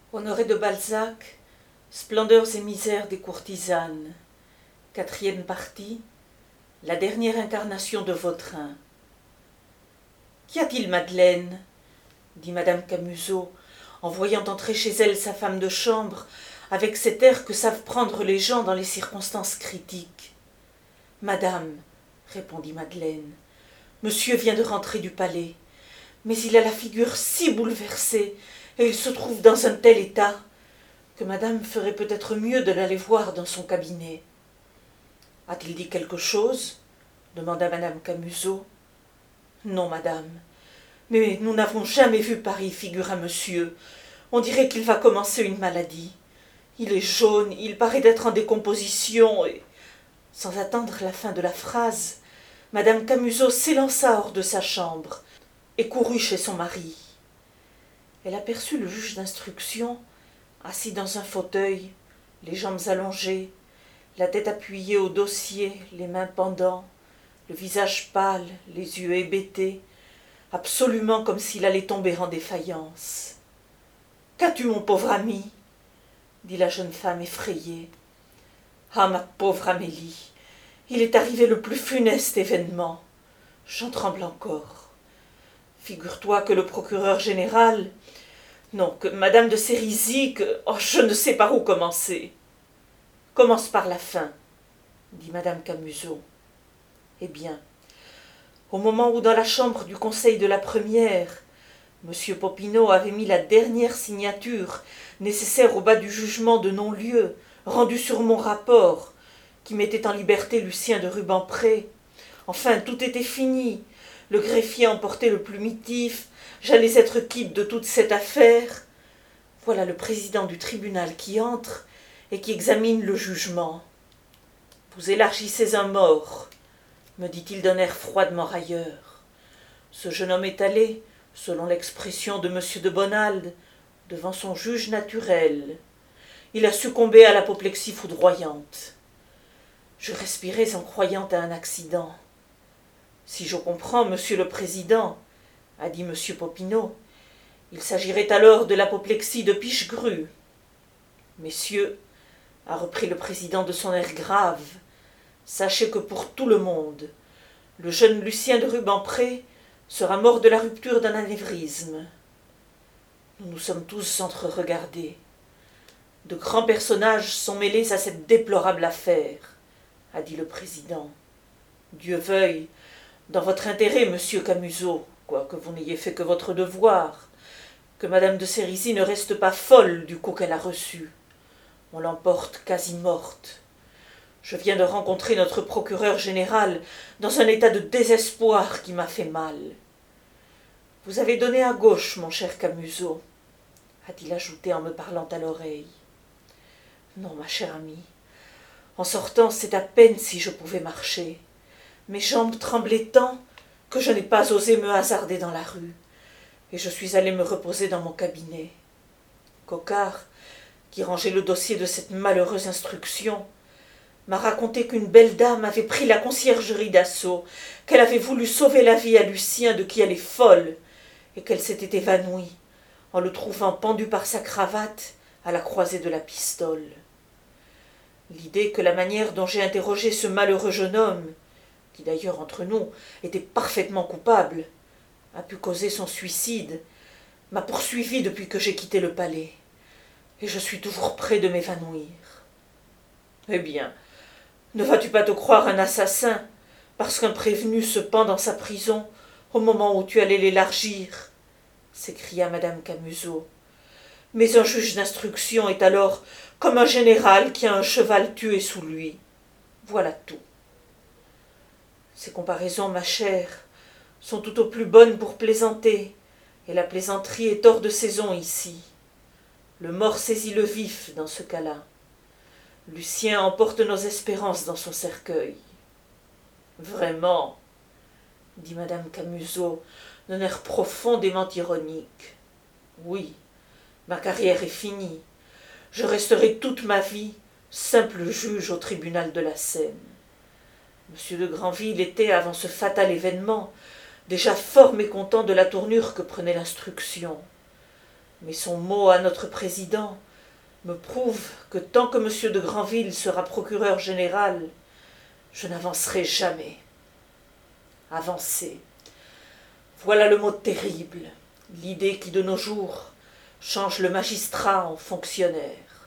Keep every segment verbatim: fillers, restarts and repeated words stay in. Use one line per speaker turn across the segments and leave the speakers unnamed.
Honoré de Balzac, Splendeurs et misères des courtisanes. Quatrième partie, la dernière incarnation de Vautrin. Qu'y a-t-il, Madeleine? Dit madame Camusot, en voyant entrer chez elle sa femme de chambre, avec cet air que savent prendre les gens dans les circonstances critiques. Madame, répondit Madeleine, monsieur vient de rentrer du palais, mais il a la figure si bouleversée, et il se trouve dans un tel état, que madame ferait peut-être mieux de l'aller voir dans son cabinet. A-t-il dit quelque chose? Demanda madame Camusot. Non, madame, mais nous n'avons jamais vu pareille figure à monsieur. On dirait qu'il va commencer une maladie. Il est jaune, il paraît d'être en décomposition, et... Sans attendre la fin de la phrase, madame Camusot s'élança hors de sa chambre et courut chez son mari. Elle aperçut le juge d'instruction, assis dans un fauteuil, les jambes allongées, la tête appuyée au dossier, les mains pendant, le visage pâle, les yeux hébétés, absolument comme s'il allait tomber en défaillance. « Qu'as-tu, mon pauvre ami ?» dit la jeune femme effrayée. « Ah, ma pauvre Amélie, il est arrivé le plus funeste événement. J'en tremble encore. Figure-toi que le procureur général... Non, que madame de Sérisy, que... Oh, je ne sais par où commencer. »« Commence par la fin, » dit madame Camusot. Eh bien, au moment où dans la chambre du conseil de la première, monsieur Popinot avait mis la dernière signature nécessaire au bas du jugement de non-lieu, rendu sur mon rapport, qui mettait en liberté Lucien de Rubempré, enfin, tout était fini, le greffier emportait le plumitif, j'allais être quitte de toute cette affaire. Voilà le président du tribunal qui entre et qui examine le jugement. « Vous élargissez un mort, » me dit-il d'un air froidement railleur. Ce jeune homme est allé, selon l'expression de monsieur de Bonald, devant son juge naturel. Il a succombé à l'apoplexie foudroyante. Je respirais en croyant à un accident. Si je comprends, monsieur le président, a dit monsieur Popinot, il s'agirait alors de l'apoplexie de Pichegru. Messieurs, a repris le président de son air grave, sachez que pour tout le monde, le jeune Lucien de Rubempré sera mort de la rupture d'un anévrisme. Nous nous sommes tous entre-regardés. De grands personnages sont mêlés à cette déplorable affaire, a dit le président. Dieu veuille, dans votre intérêt, monsieur Camusot, quoique vous n'ayez fait que votre devoir, que madame de Sérisy ne reste pas folle du coup qu'elle a reçu. On l'emporte quasi morte. Je viens de rencontrer notre procureur général dans un état de désespoir qui m'a fait mal. Vous avez donné à gauche, mon cher Camusot, a-t-il ajouté en me parlant à l'oreille. Non, ma chère amie, en sortant, c'est à peine si je pouvais marcher. Mes jambes tremblaient tant que je n'ai pas osé me hasarder dans la rue, et je suis allé me reposer dans mon cabinet. Coquart, qui rangeait le dossier de cette malheureuse instruction, m'a raconté qu'une belle dame avait pris la conciergerie d'assaut, qu'elle avait voulu sauver la vie à Lucien de qui elle est folle, et qu'elle s'était évanouie, en le trouvant pendu par sa cravate à la croisée de la pistole. L'idée que la manière dont j'ai interrogé ce malheureux jeune homme, qui d'ailleurs entre nous était parfaitement coupable, a pu causer son suicide, m'a poursuivi depuis que j'ai quitté le palais, et je suis toujours près de m'évanouir. Eh bien, ne vas-tu pas te croire un assassin, parce qu'un prévenu se pend dans sa prison au moment où tu allais l'élargir, s'écria madame Camusot. Mais un juge d'instruction est alors comme un général qui a un cheval tué sous lui. Voilà tout. Ces comparaisons, ma chère, sont tout au plus bonnes pour plaisanter, et la plaisanterie est hors de saison ici. Le mort saisit le vif dans ce cas-là. Lucien emporte nos espérances dans son cercueil. Vraiment, dit madame Camusot d'un air profondément ironique. Oui, ma carrière est finie. Je resterai toute ma vie simple juge au tribunal de la Seine. Monsieur de Grandville était, avant ce fatal événement, déjà fort mécontent de la tournure que prenait l'instruction. Mais son mot à notre président me prouve que tant que M. de Granville sera procureur général, je n'avancerai jamais. Avancer. Voilà le mot terrible, l'idée qui de nos jours change le magistrat en fonctionnaire.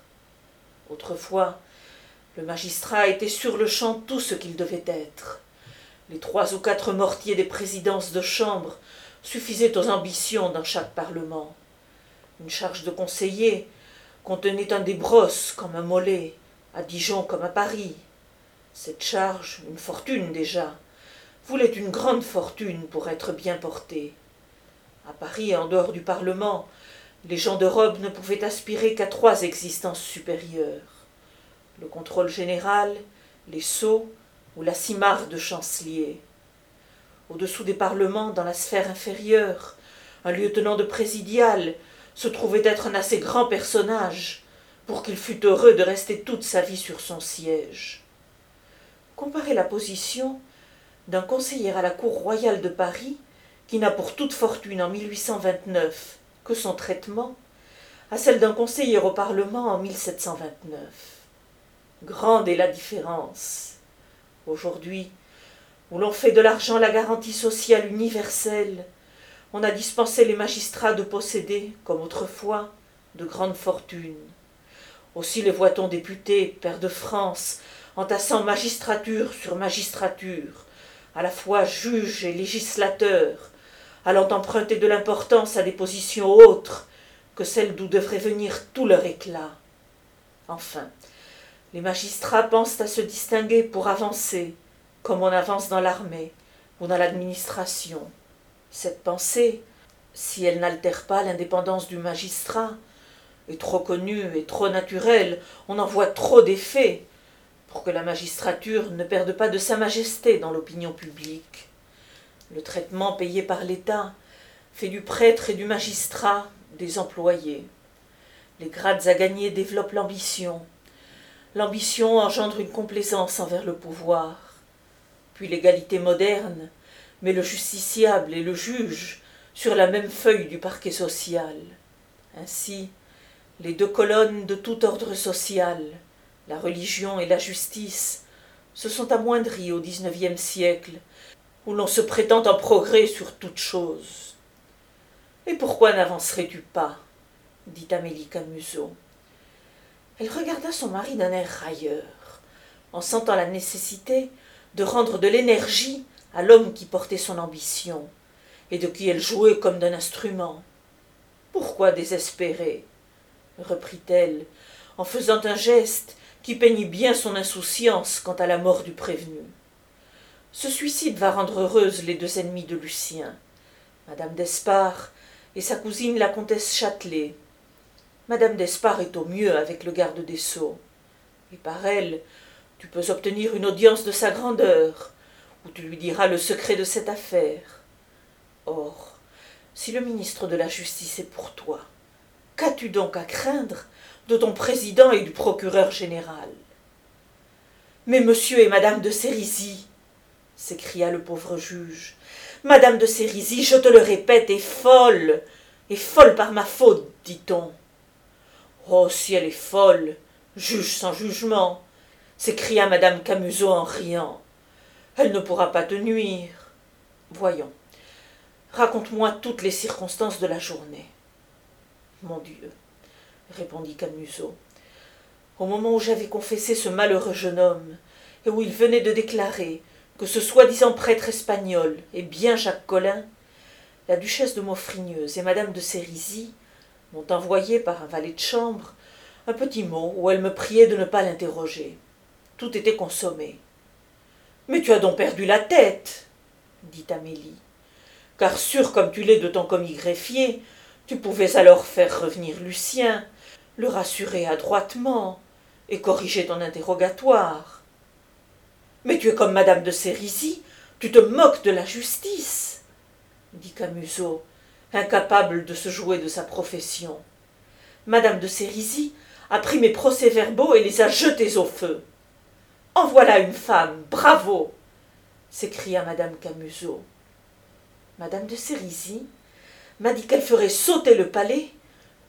Autrefois, le magistrat était sur le champ tout ce qu'il devait être. Les trois ou quatre mortiers des présidences de chambre suffisaient aux ambitions dans chaque parlement. Une charge de conseiller contenait un des brosses comme un mollet, à Dijon comme à Paris. Cette charge, une fortune déjà, voulait une grande fortune pour être bien portée. À Paris, en dehors du Parlement, les gens de robe ne pouvaient aspirer qu'à trois existences supérieures. Le contrôle général, les sceaux ou la simarre de chancelier. Au-dessous des parlements, dans la sphère inférieure, un lieutenant de présidial se trouvait être un assez grand personnage pour qu'il fût heureux de rester toute sa vie sur son siège. Comparez la position d'un conseiller à la cour royale de Paris, qui n'a pour toute fortune en mille huit cent vingt-neuf que son traitement, à celle d'un conseiller au Parlement en mille sept cent vingt-neuf. Grande est la différence. Aujourd'hui, où l'on fait de l'argent la garantie sociale universelle, on a dispensé les magistrats de posséder, comme autrefois, de grandes fortunes. Aussi les voit-on députés, pairs de France, entassant magistrature sur magistrature, à la fois juges et législateurs, allant emprunter de l'importance à des positions autres que celles d'où devrait venir tout leur éclat. Enfin, les magistrats pensent à se distinguer pour avancer, comme on avance dans l'armée ou dans l'administration. Cette pensée, si elle n'altère pas l'indépendance du magistrat, est trop connue et trop naturelle, on en voit trop d'effets, pour que la magistrature ne perde pas de sa majesté dans l'opinion publique. Le traitement payé par l'État fait du prêtre et du magistrat des employés. Les grades à gagner développent l'ambition. L'ambition engendre une complaisance envers le pouvoir. Puis l'égalité moderne met le justiciable et le juge sur la même feuille du parquet social. Ainsi, les deux colonnes de tout ordre social, la religion et la justice, se sont amoindries au dix-neuvième siècle, où l'on se prétend en progrès sur toute chose. « Et pourquoi n'avancerais-tu pas ?» dit Amélie Camusot. Elle regarda son mari d'un air railleur, en sentant la nécessité de rendre de l'énergie à l'homme qui portait son ambition, et de qui elle jouait comme d'un instrument. « Pourquoi désespérer ?» reprit-elle, en faisant un geste qui peignit bien son insouciance quant à la mort du prévenu. Ce suicide va rendre heureuses les deux ennemies de Lucien, Madame d'Espard et sa cousine la comtesse Châtelet. Madame d'Espard est au mieux avec le garde des Sceaux, et par elle, tu peux obtenir une audience de sa grandeur, où tu lui diras le secret de cette affaire. Or, si le ministre de la Justice est pour toi, qu'as-tu donc à craindre de ton président et du procureur général ? Mais monsieur et madame de Sérisy, s'écria le pauvre juge, madame de Sérisy, je te le répète, est folle, et folle par ma faute, dit-on. Oh, si elle est folle, juge sans jugement, s'écria madame Camusot en riant. Elle ne pourra pas te nuire. Voyons, raconte-moi toutes les circonstances de la journée. Mon Dieu, répondit Camusot, au moment où j'avais confessé ce malheureux jeune homme, et où il venait de déclarer que ce soi-disant prêtre espagnol est bien Jacques Collin, la duchesse de Maufrigneuse et madame de Sérisy m'ont envoyé par un valet de chambre un petit mot où elles me priaient de ne pas l'interroger. Tout était consommé. « Mais tu as donc perdu la tête, dit Amélie, car sûr comme tu l'es de ton commis greffier, tu pouvais alors faire revenir Lucien, le rassurer adroitement et corriger ton interrogatoire. Mais tu es comme madame de Sérisy, tu te moques de la justice, dit Camusot, incapable de se jouer de sa profession. Madame de Sérisy a pris mes procès-verbaux et les a jetés au feu. En voilà une femme, bravo, s'écria madame Camusot. Madame de Sérisy m'a dit qu'elle ferait sauter le palais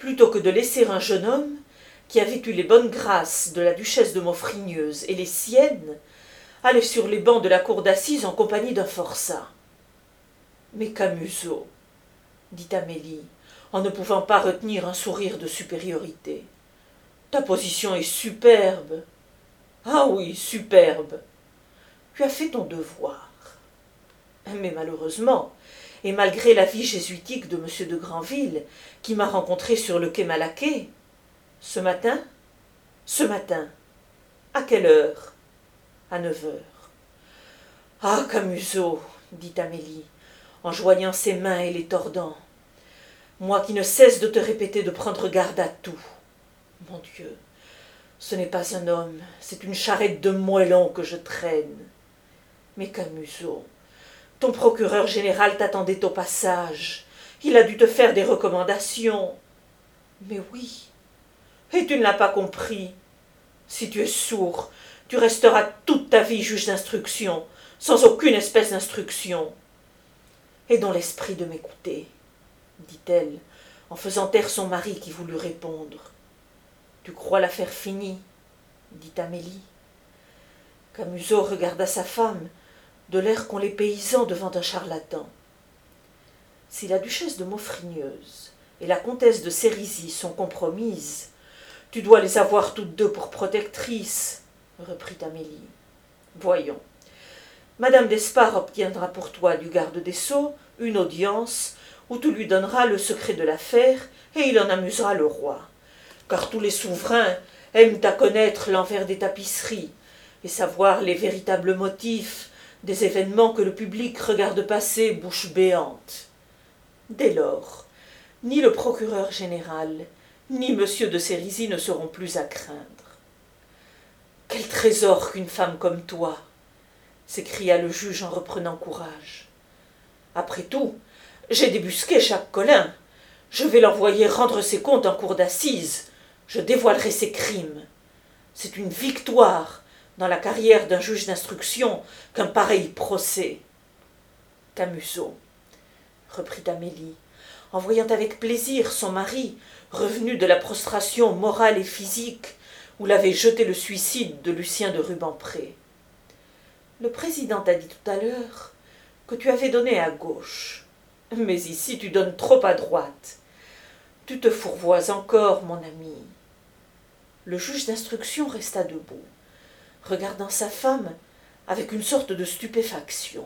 plutôt que de laisser un jeune homme qui avait eu les bonnes grâces de la duchesse de Maufrigneuse et les siennes aller sur les bancs de la cour d'assises en compagnie d'un forçat. Mais Camusot, dit Amélie, en ne pouvant pas retenir un sourire de supériorité, ta position est superbe. Ah oui, superbe. Tu as fait ton devoir. Mais malheureusement, et malgré l'avis jésuitique de M. de Granville, qui m'a rencontré sur le quai Malaquais, ce matin, ce matin, à quelle heure? À neuf heures. Ah, Camusot, dit Amélie, en joignant ses mains et les tordant, moi qui ne cesse de te répéter de prendre garde à tout. Mon Dieu, ce n'est pas un homme, c'est une charrette de moellons que je traîne. Mais Camusot, ton procureur général t'attendait au passage. Il a dû te faire des recommandations. Mais oui, et tu ne l'as pas compris. Si tu es sourd, tu resteras toute ta vie juge d'instruction, sans aucune espèce d'instruction. Et dans l'esprit de m'écouter, dit-elle, en faisant taire son mari qui voulut répondre. Tu crois l'affaire finie, dit Amélie. Camusot regarda sa femme, de l'air qu'ont les paysans devant un charlatan. Si la duchesse de Maufrigneuse et la comtesse de Sérisy sont compromises, tu dois les avoir toutes deux pour protectrices, reprit Amélie. Voyons. Madame d'Espard obtiendra pour toi du garde des Sceaux une audience où tu lui donneras le secret de l'affaire et il en amusera le roi. Car tous les souverains aiment à connaître l'envers des tapisseries et savoir les véritables motifs des événements que le public regarde passer bouche béante. Dès lors, ni le procureur général, ni M. de Sérisy ne seront plus à craindre. Quel trésor qu'une femme comme toi, s'écria le juge en reprenant courage. Après tout, j'ai débusqué Jacques Collin. Je vais l'envoyer rendre ses comptes en cour d'assises. Je dévoilerai ses crimes. C'est une victoire dans la carrière d'un juge d'instruction qu'un pareil procès. Camusot, reprit Amélie, en voyant avec plaisir son mari revenu de la prostration morale et physique où l'avait jeté le suicide de Lucien de Rubempré. Le président t'a dit tout à l'heure que tu avais donné à gauche, mais ici tu donnes trop à droite. Tu te fourvoies encore, mon ami. Le juge d'instruction resta debout, regardant sa femme avec une sorte de stupéfaction.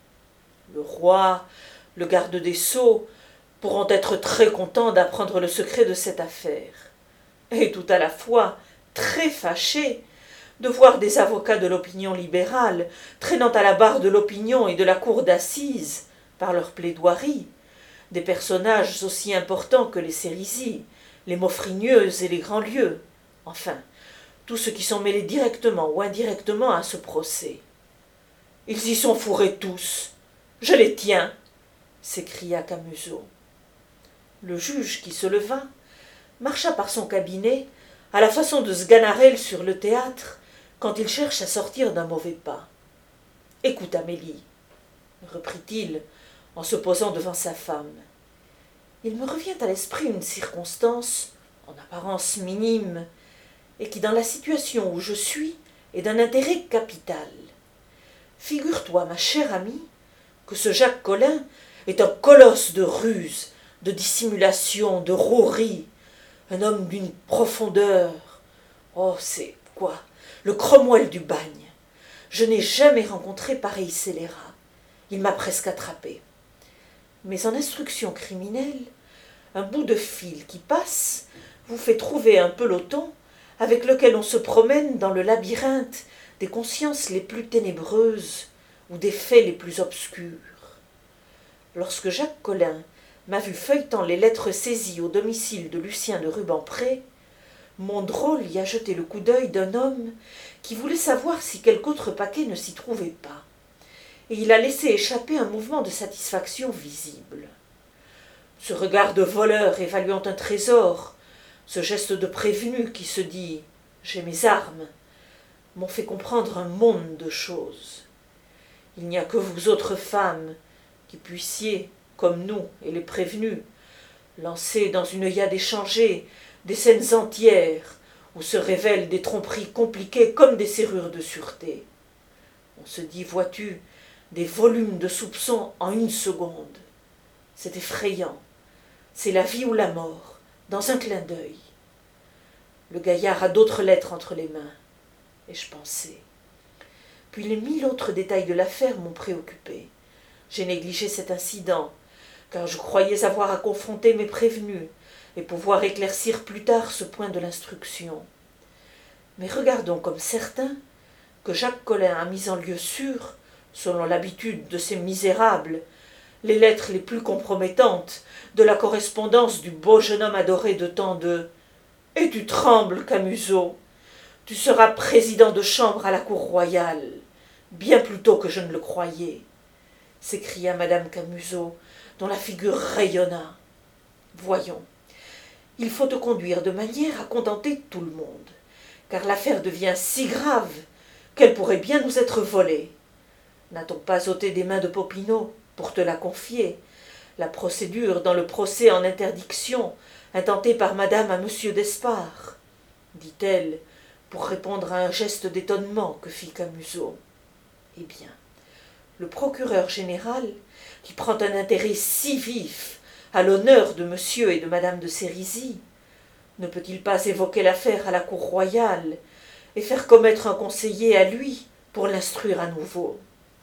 Le roi, le garde des Sceaux, pourront être très contents d'apprendre le secret de cette affaire, et tout à la fois très fâchés de voir des avocats de l'opinion libérale traînant à la barre de l'opinion et de la cour d'assises, par leur plaidoirie, des personnages aussi importants que les Sérisy, les Maufrigneuse et les Grandlieu, enfin, tous ceux qui sont mêlés directement ou indirectement à ce procès. Ils y sont fourrés tous. Je les tiens, s'écria Camusot. Le juge, qui se leva, marcha par son cabinet à la façon de Sganarelle sur le théâtre quand il cherche à sortir d'un mauvais pas. « Écoute, Amélie, reprit-il en se posant devant sa femme. Il me revient à l'esprit une circonstance, en apparence minime, et qui, dans la situation où je suis, est d'un intérêt capital. Figure-toi, ma chère amie, que ce Jacques Collin est un colosse de ruse, de dissimulation, de rouerie, un homme d'une profondeur. Oh, c'est quoi? Le Cromwell du bagne. Je n'ai jamais rencontré pareil scélérat. Il m'a presque attrapé. Mais en instruction criminelle, un bout de fil qui passe vous fait trouver un peloton avec lequel on se promène dans le labyrinthe des consciences les plus ténébreuses ou des faits les plus obscurs. Lorsque Jacques Collin m'a vu feuilletant les lettres saisies au domicile de Lucien de Rubempré, mon drôle y a jeté le coup d'œil d'un homme qui voulait savoir si quelque autre paquet ne s'y trouvait pas, et il a laissé échapper un mouvement de satisfaction visible. Ce regard de voleur évaluant un trésor, ce geste de prévenu qui se dit « j'ai mes armes », m'ont fait comprendre un monde de choses. Il n'y a que vous autres femmes qui puissiez, comme nous et les prévenus, Lancés dans une œillade échangée, des scènes entières, où se révèlent des tromperies compliquées comme des serrures de sûreté. On se dit, vois-tu, des volumes de soupçons en une seconde. C'est effrayant. C'est la vie ou la mort, dans un clin d'œil. Le gaillard a d'autres lettres entre les mains. Et je pensais. Puis les mille autres détails de l'affaire m'ont préoccupé. J'ai négligé cet incident, car je croyais avoir à confronter mes prévenus et pouvoir éclaircir plus tard ce point de l'instruction. Mais regardons comme certain que Jacques Collin a mis en lieu sûr, selon l'habitude de ces misérables, les lettres les plus compromettantes de la correspondance du beau jeune homme adoré de tant de... Et tu trembles, Camusot. Tu seras président de chambre à la cour royale, bien plus tôt que je ne le croyais, s'écria madame Camusot, dont la figure rayonna. Voyons, il faut te conduire de manière à contenter tout le monde, car l'affaire devient si grave qu'elle pourrait bien nous être volée. N'a-t-on pas ôté des mains de Popinot pour te la confier, la procédure dans le procès en interdiction intentée par madame à monsieur d'Espard, dit-elle, pour répondre à un geste d'étonnement que fit Camusot. Eh bien, le procureur général, qui prend un intérêt si vif à l'honneur de monsieur et de madame de Sérisy, ne peut-il pas évoquer l'affaire à la cour royale et faire commettre un conseiller à lui pour l'instruire à nouveau?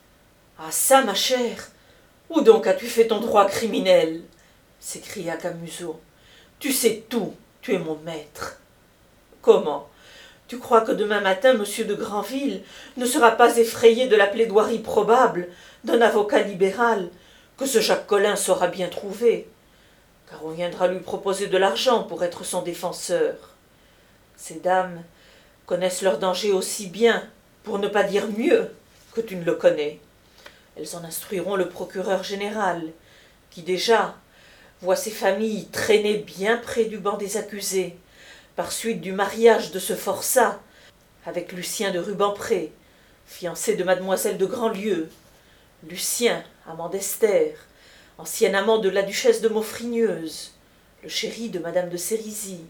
Ah ça, ma chère, où donc as-tu fait ton droit criminel? S'écria Camusot. Tu sais tout, tu es mon maître. Comment? Tu crois que demain matin, monsieur de Granville ne sera pas effrayé de la plaidoirie probable d'un avocat libéral que ce Jacques Collin saura bien trouver, car on viendra lui proposer de l'argent pour être son défenseur. Ces dames connaissent leur danger aussi bien, pour ne pas dire mieux, que tu ne le connais. Elles en instruiront le procureur général, qui déjà voit ses familles traîner bien près du banc des accusés, par suite du mariage de ce forçat avec Lucien de Rubempré, fiancé de mademoiselle de Grandlieu, Lucien, amant d'Esther, ancien amant de la duchesse de Maufrigneuse, le chéri de madame de Sérisy.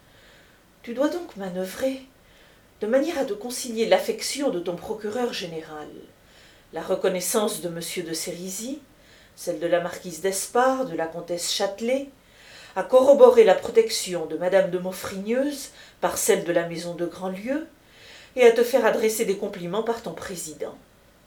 Tu dois donc manœuvrer de manière à te concilier l'affection de ton procureur général, la reconnaissance de monsieur de Sérisy, celle de la marquise d'Espard, de la comtesse Châtelet, à corroborer la protection de madame de Maufrigneuse par celle de la maison de Grandlieu, et à te faire adresser des compliments par ton président.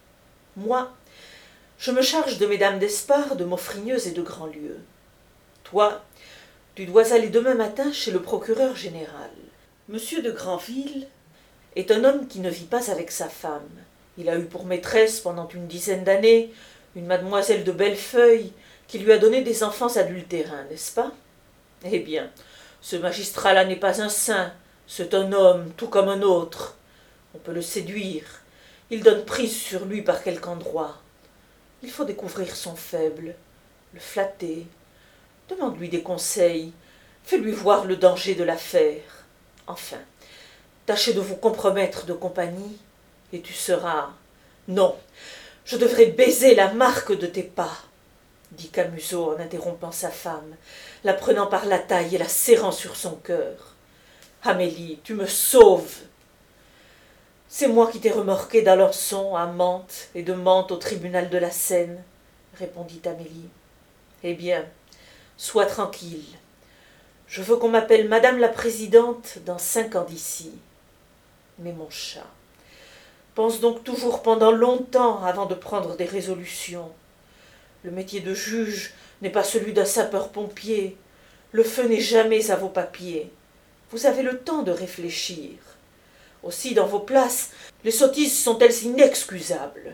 Moi, je me charge de mesdames d'Espard, de Maufrigneuse et de Grandlieu. Toi, tu dois aller demain matin chez le procureur général. Monsieur de Granville est un homme qui ne vit pas avec sa femme. Il a eu pour maîtresse pendant une dizaine d'années une mademoiselle de Bellefeuille qui lui a donné des enfants adultérins, n'est-ce pas? Eh bien, ce magistrat-là n'est pas un saint, c'est un homme tout comme un autre. On peut le séduire, il donne prise sur lui par quelque endroit. Il faut découvrir son faible, le flatter, demande-lui des conseils, fais-lui voir le danger de l'affaire. Enfin, tâchez de vous compromettre de compagnie, et tu seras... Non, je devrais baiser la marque de tes pas, dit Camusot en interrompant sa femme, la prenant par la taille et la serrant sur son cœur. Amélie, tu me sauves. C'est moi qui t'ai remorquée d'Alençon à Mantes et de Mantes au tribunal de la Seine, répondit Amélie. Eh bien, sois tranquille. Je veux qu'on m'appelle madame la présidente dans cinq ans d'ici. Mais mon chat, pense donc toujours pendant longtemps avant de prendre des résolutions. Le métier de juge n'est pas celui d'un sapeur-pompier. Le feu n'est jamais à vos papiers. Vous avez le temps de réfléchir. Aussi, dans vos places, les sottises sont-elles inexcusables?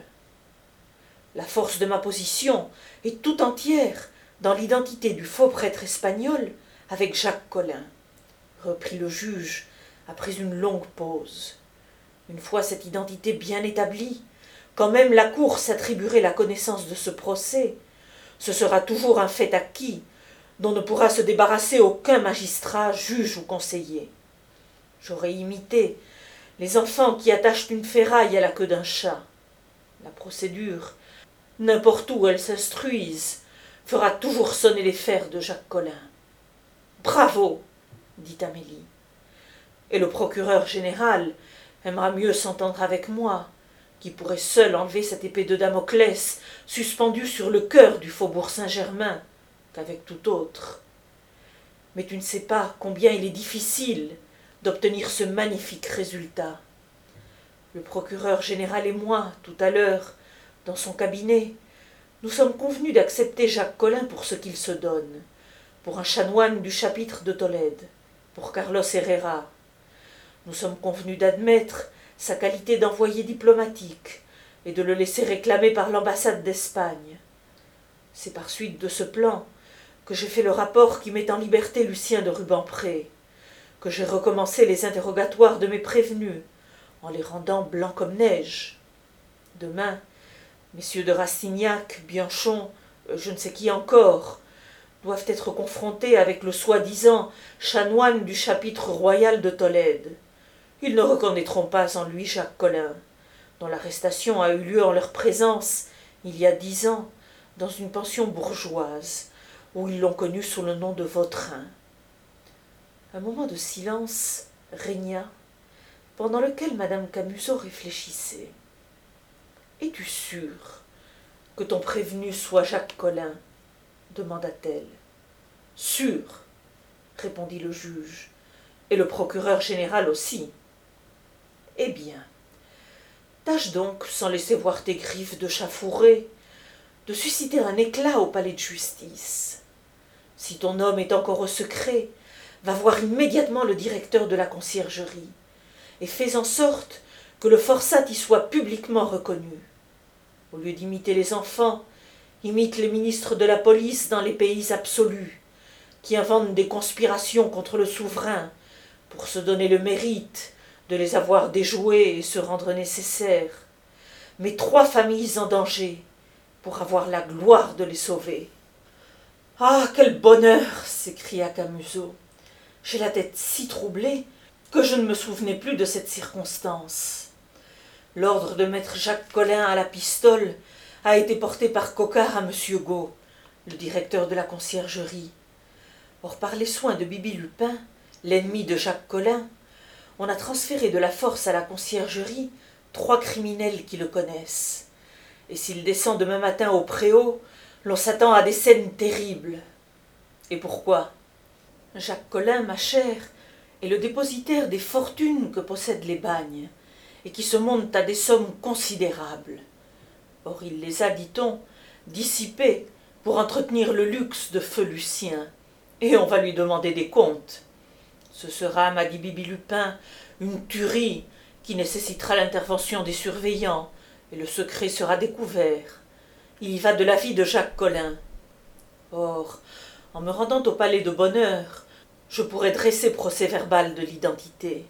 La force de ma position est tout entière dans l'identité du faux prêtre espagnol avec Jacques Collin, reprit le juge après une longue pause. Une fois cette identité bien établie, quand même la cour s'attribuerait la connaissance de ce procès, ce sera toujours un fait acquis dont ne pourra se débarrasser aucun magistrat, juge ou conseiller. J'aurais imité les enfants qui attachent une ferraille à la queue d'un chat. La procédure, n'importe où elle s'instruise, fera toujours sonner les fers de Jacques Collin. Bravo, dit Amélie. Et le procureur général aimera mieux s'entendre avec moi, qui pourrait seul enlever cette épée de Damoclès suspendue sur le cœur du faubourg Saint-Germain, qu'avec tout autre. Mais tu ne sais pas combien il est difficile d'obtenir ce magnifique résultat. Le procureur général et moi, tout à l'heure, dans son cabinet, nous sommes convenus d'accepter Jacques Collin pour ce qu'il se donne, pour un chanoine du chapitre de Tolède, pour Carlos Herrera. Nous sommes convenus d'admettre sa qualité d'envoyé diplomatique et de le laisser réclamer par l'ambassade d'Espagne. C'est par suite de ce plan que j'ai fait le rapport qui met en liberté Lucien de Rubempré, que j'ai recommencé les interrogatoires de mes prévenus, en les rendant blancs comme neige. Demain, messieurs de Rastignac, Bianchon, je ne sais qui encore, doivent être confrontés avec le soi-disant chanoine du chapitre royal de Tolède. Ils ne reconnaîtront pas en lui Jacques Collin, dont l'arrestation a eu lieu en leur présence, il y a dix ans, dans une pension bourgeoise, où ils l'ont connu sous le nom de Vautrin. Un moment de silence régna, pendant lequel madame Camusot réfléchissait. « Es-tu sûre que ton prévenu soit Jacques Collin ?» demanda-t-elle. « Sûr, répondit le juge, et le procureur général aussi. Eh bien, tâche donc, sans laisser voir tes griffes de chat fourré, de susciter un éclat au palais de justice. Si ton homme est encore au secret, va voir immédiatement le directeur de la conciergerie, et fais en sorte que le forçat y soit publiquement reconnu. Au lieu d'imiter les enfants, imite les ministres de la police dans les pays absolus, qui inventent des conspirations contre le souverain pour se donner le mérite de les avoir déjoués et se rendre nécessaires. Mets trois familles en danger pour avoir la gloire de les sauver. « Ah, quel bonheur !» s'écria Camusot. « J'ai la tête si troublée que je ne me souvenais plus de cette circonstance. L'ordre de mettre Jacques Collin à la pistole a été porté par Coquart à monsieur Gault, le directeur de la conciergerie. Or, par les soins de Bibi Lupin, l'ennemi de Jacques Collin, on a transféré de la force à la conciergerie trois criminels qui le connaissent. Et s'il descend demain matin au préau, l'on s'attend à des scènes terribles. Et pourquoi ? Jacques Collin, ma chère, est le dépositaire des fortunes que possèdent les bagnes, et qui se montent à des sommes considérables. Or il les a, dit-on, dissipées pour entretenir le luxe de feu Lucien, et on va lui demander des comptes. Ce sera, m'a dit Bibi Lupin, une tuerie qui nécessitera l'intervention des surveillants, et le secret sera découvert. Il y va de la vie de Jacques Collin. Or, en me rendant au palais de Bonheur, je pourrais dresser procès-verbal de l'identité.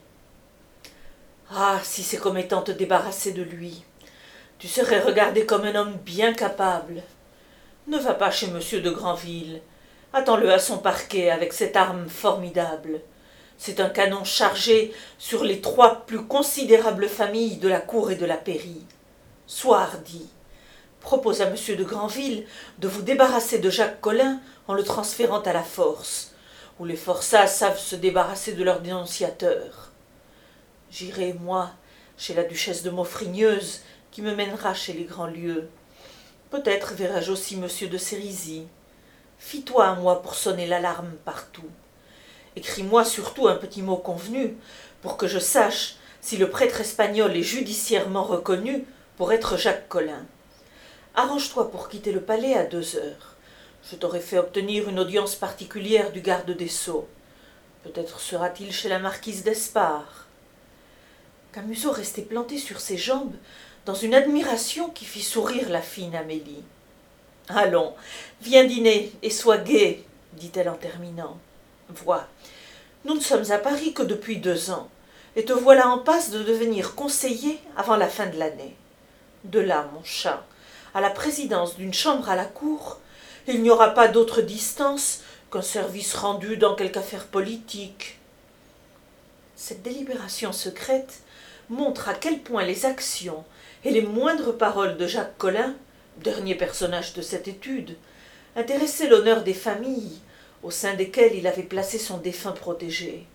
Ah, si c'est comme étant te débarrasser de lui, tu serais regardé comme un homme bien capable. Ne va pas chez monsieur de Granville, attends-le à son parquet avec cette arme formidable. C'est un canon chargé sur les trois plus considérables familles de la cour et de la pairie. Sois hardi. Propose à monsieur de Granville de vous débarrasser de Jacques Collin en le transférant à la force, où les forçats savent se débarrasser de leurs dénonciateurs. J'irai, moi, chez la duchesse de Maufrigneuse, qui me mènera chez les grands lieux. Peut-être verrai-je aussi monsieur de Sérisy. Fie-toi à moi pour sonner l'alarme partout. Écris-moi surtout un petit mot convenu, pour que je sache si le prêtre espagnol est judiciairement reconnu pour être Jacques Collin. Arrange-toi pour quitter le palais à deux heures. Je t'aurais fait obtenir une audience particulière du garde des Sceaux. Peut-être sera-t-il chez la marquise d'Espard. Camusot restait planté sur ses jambes dans une admiration qui fit sourire la fine Amélie. « Allons, viens dîner et sois gai, dit-elle en terminant. Vois, nous ne sommes à Paris que depuis deux ans, et te voilà en passe de devenir conseiller avant la fin de l'année. De là, mon chat, à la présidence d'une chambre à la cour, il n'y aura pas d'autre distance qu'un service rendu dans quelque affaire politique. » Cette délibération secrète montre à quel point les actions et les moindres paroles de Jacques Collin, dernier personnage de cette étude, intéressaient l'honneur des familles, au sein desquels il avait placé son défunt protégé.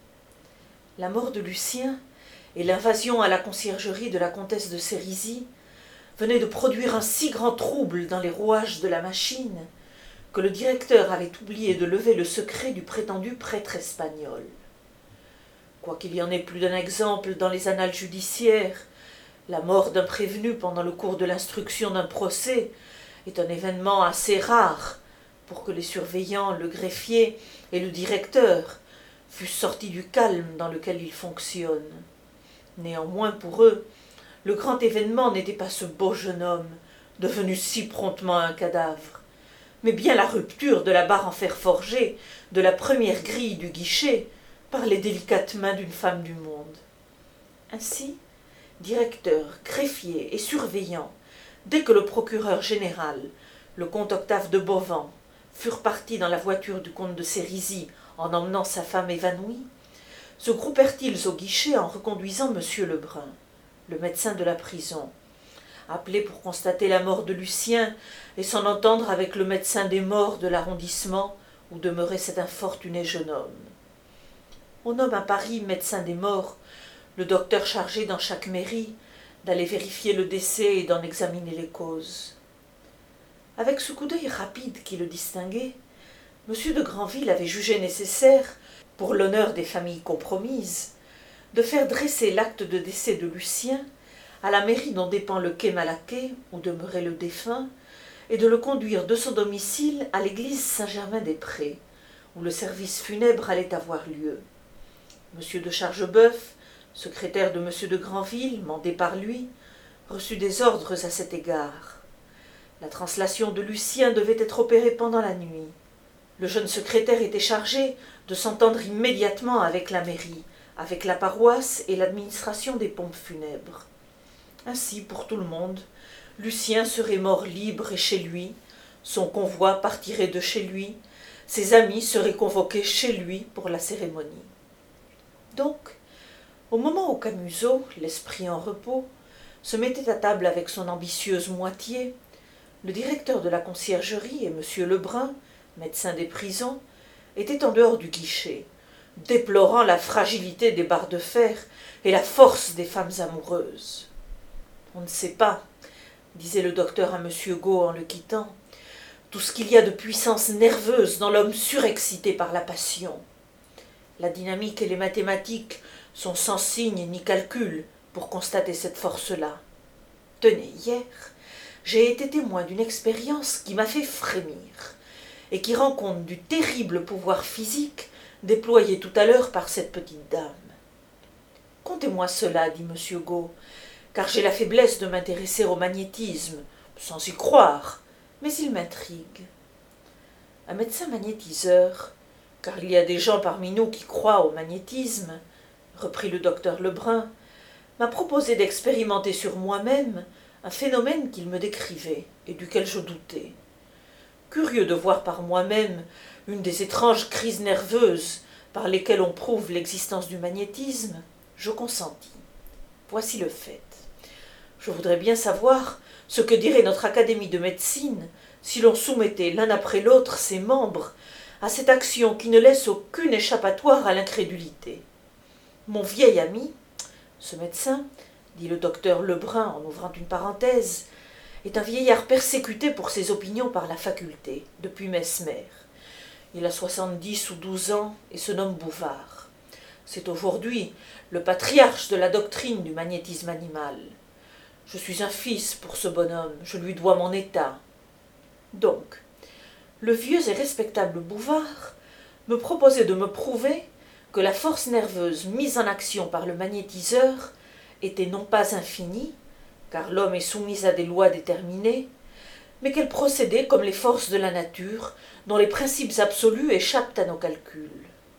La mort de Lucien et l'invasion à la conciergerie de la comtesse de Sérisy venaient de produire un si grand trouble dans les rouages de la machine que le directeur avait oublié de lever le secret du prétendu prêtre espagnol. Quoiqu'il y en ait plus d'un exemple dans les annales judiciaires, la mort d'un prévenu pendant le cours de l'instruction d'un procès est un événement assez rare pour que les surveillants, le greffier et le directeur fussent sortis du calme dans lequel ils fonctionnent. Néanmoins, pour eux, le grand événement n'était pas ce beau jeune homme, devenu si promptement un cadavre, mais bien la rupture de la barre en fer forgé de la première grille du guichet par les délicates mains d'une femme du monde. Ainsi, directeur, greffier et surveillant, dès que le procureur général, le comte Octave de Bauvan, furent partis dans la voiture du comte de Sérisy en emmenant sa femme évanouie, se groupèrent-ils au guichet en reconduisant monsieur Lebrun, le médecin de la prison, appelé pour constater la mort de Lucien et s'en entendre avec le médecin des morts de l'arrondissement où demeurait cet infortuné jeune homme. On nomme à Paris médecin des morts le docteur chargé dans chaque mairie d'aller vérifier le décès et d'en examiner les causes. Avec ce coup d'œil rapide qui le distinguait, M. de Granville avait jugé nécessaire, pour l'honneur des familles compromises, de faire dresser l'acte de décès de Lucien à la mairie dont dépend le quai Malaquais, où demeurait le défunt, et de le conduire de son domicile à l'église Saint-Germain-des-Prés, où le service funèbre allait avoir lieu. M. de Chargeboeuf, secrétaire de M. de Granville, mandé par lui, reçut des ordres à cet égard. La translation de Lucien devait être opérée pendant la nuit. Le jeune secrétaire était chargé de s'entendre immédiatement avec la mairie, avec la paroisse et l'administration des pompes funèbres. Ainsi, pour tout le monde, Lucien serait mort libre et chez lui, son convoi partirait de chez lui, ses amis seraient convoqués chez lui pour la cérémonie. Donc, au moment où Camusot, l'esprit en repos, se mettait à table avec son ambitieuse moitié, le directeur de la conciergerie et M. Lebrun, médecin des prisons, étaient en dehors du guichet, déplorant la fragilité des barres de fer et la force des femmes amoureuses. « On ne sait pas, » disait le docteur à M. Got en le quittant, « tout ce qu'il y a de puissance nerveuse dans l'homme surexcité par la passion. La dynamique et les mathématiques sont sans signe ni calcul pour constater cette force-là. Tenez, hier, j'ai été témoin d'une expérience qui m'a fait frémir et qui rend compte du terrible pouvoir physique déployé tout à l'heure par cette petite dame. « Contez-moi cela, dit M. Got, car j'ai la faiblesse de m'intéresser au magnétisme, sans y croire, mais il m'intrigue. Un médecin magnétiseur, car il y a des gens parmi nous qui croient au magnétisme, reprit le docteur Lebrun, m'a proposé d'expérimenter sur moi-même un phénomène qu'il me décrivait et duquel je doutais. Curieux de voir par moi-même une des étranges crises nerveuses par lesquelles on prouve l'existence du magnétisme, je consentis. Voici le fait. Je voudrais bien savoir ce que dirait notre académie de médecine si l'on soumettait l'un après l'autre ses membres à cette action qui ne laisse aucune échappatoire à l'incrédulité. Mon vieil ami, ce médecin, dit le docteur Lebrun en ouvrant une parenthèse, est un vieillard persécuté pour ses opinions par la faculté, depuis Mesmer. Il a soixante-dix ou douze ans et se nomme Bouvard. C'est aujourd'hui le patriarche de la doctrine du magnétisme animal. Je suis un fils pour ce bonhomme, je lui dois mon état. Donc, le vieux et respectable Bouvard me proposait de me prouver que la force nerveuse mise en action par le magnétiseur était non pas infinie, car l'homme est soumis à des lois déterminées, mais qu'elle procédait comme les forces de la nature, dont les principes absolus échappent à nos calculs.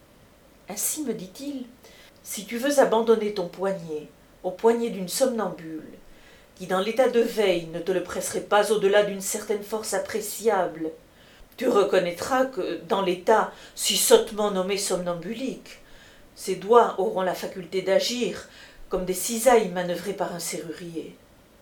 Ainsi, me dit-il, si tu veux abandonner ton poignet au poignet d'une somnambule, qui dans l'état de veille ne te le presserait pas au-delà d'une certaine force appréciable, tu reconnaîtras que, dans l'état si sottement nommé somnambulique, ses doigts auront la faculté d'agir comme des cisailles manœuvrées par un serrurier.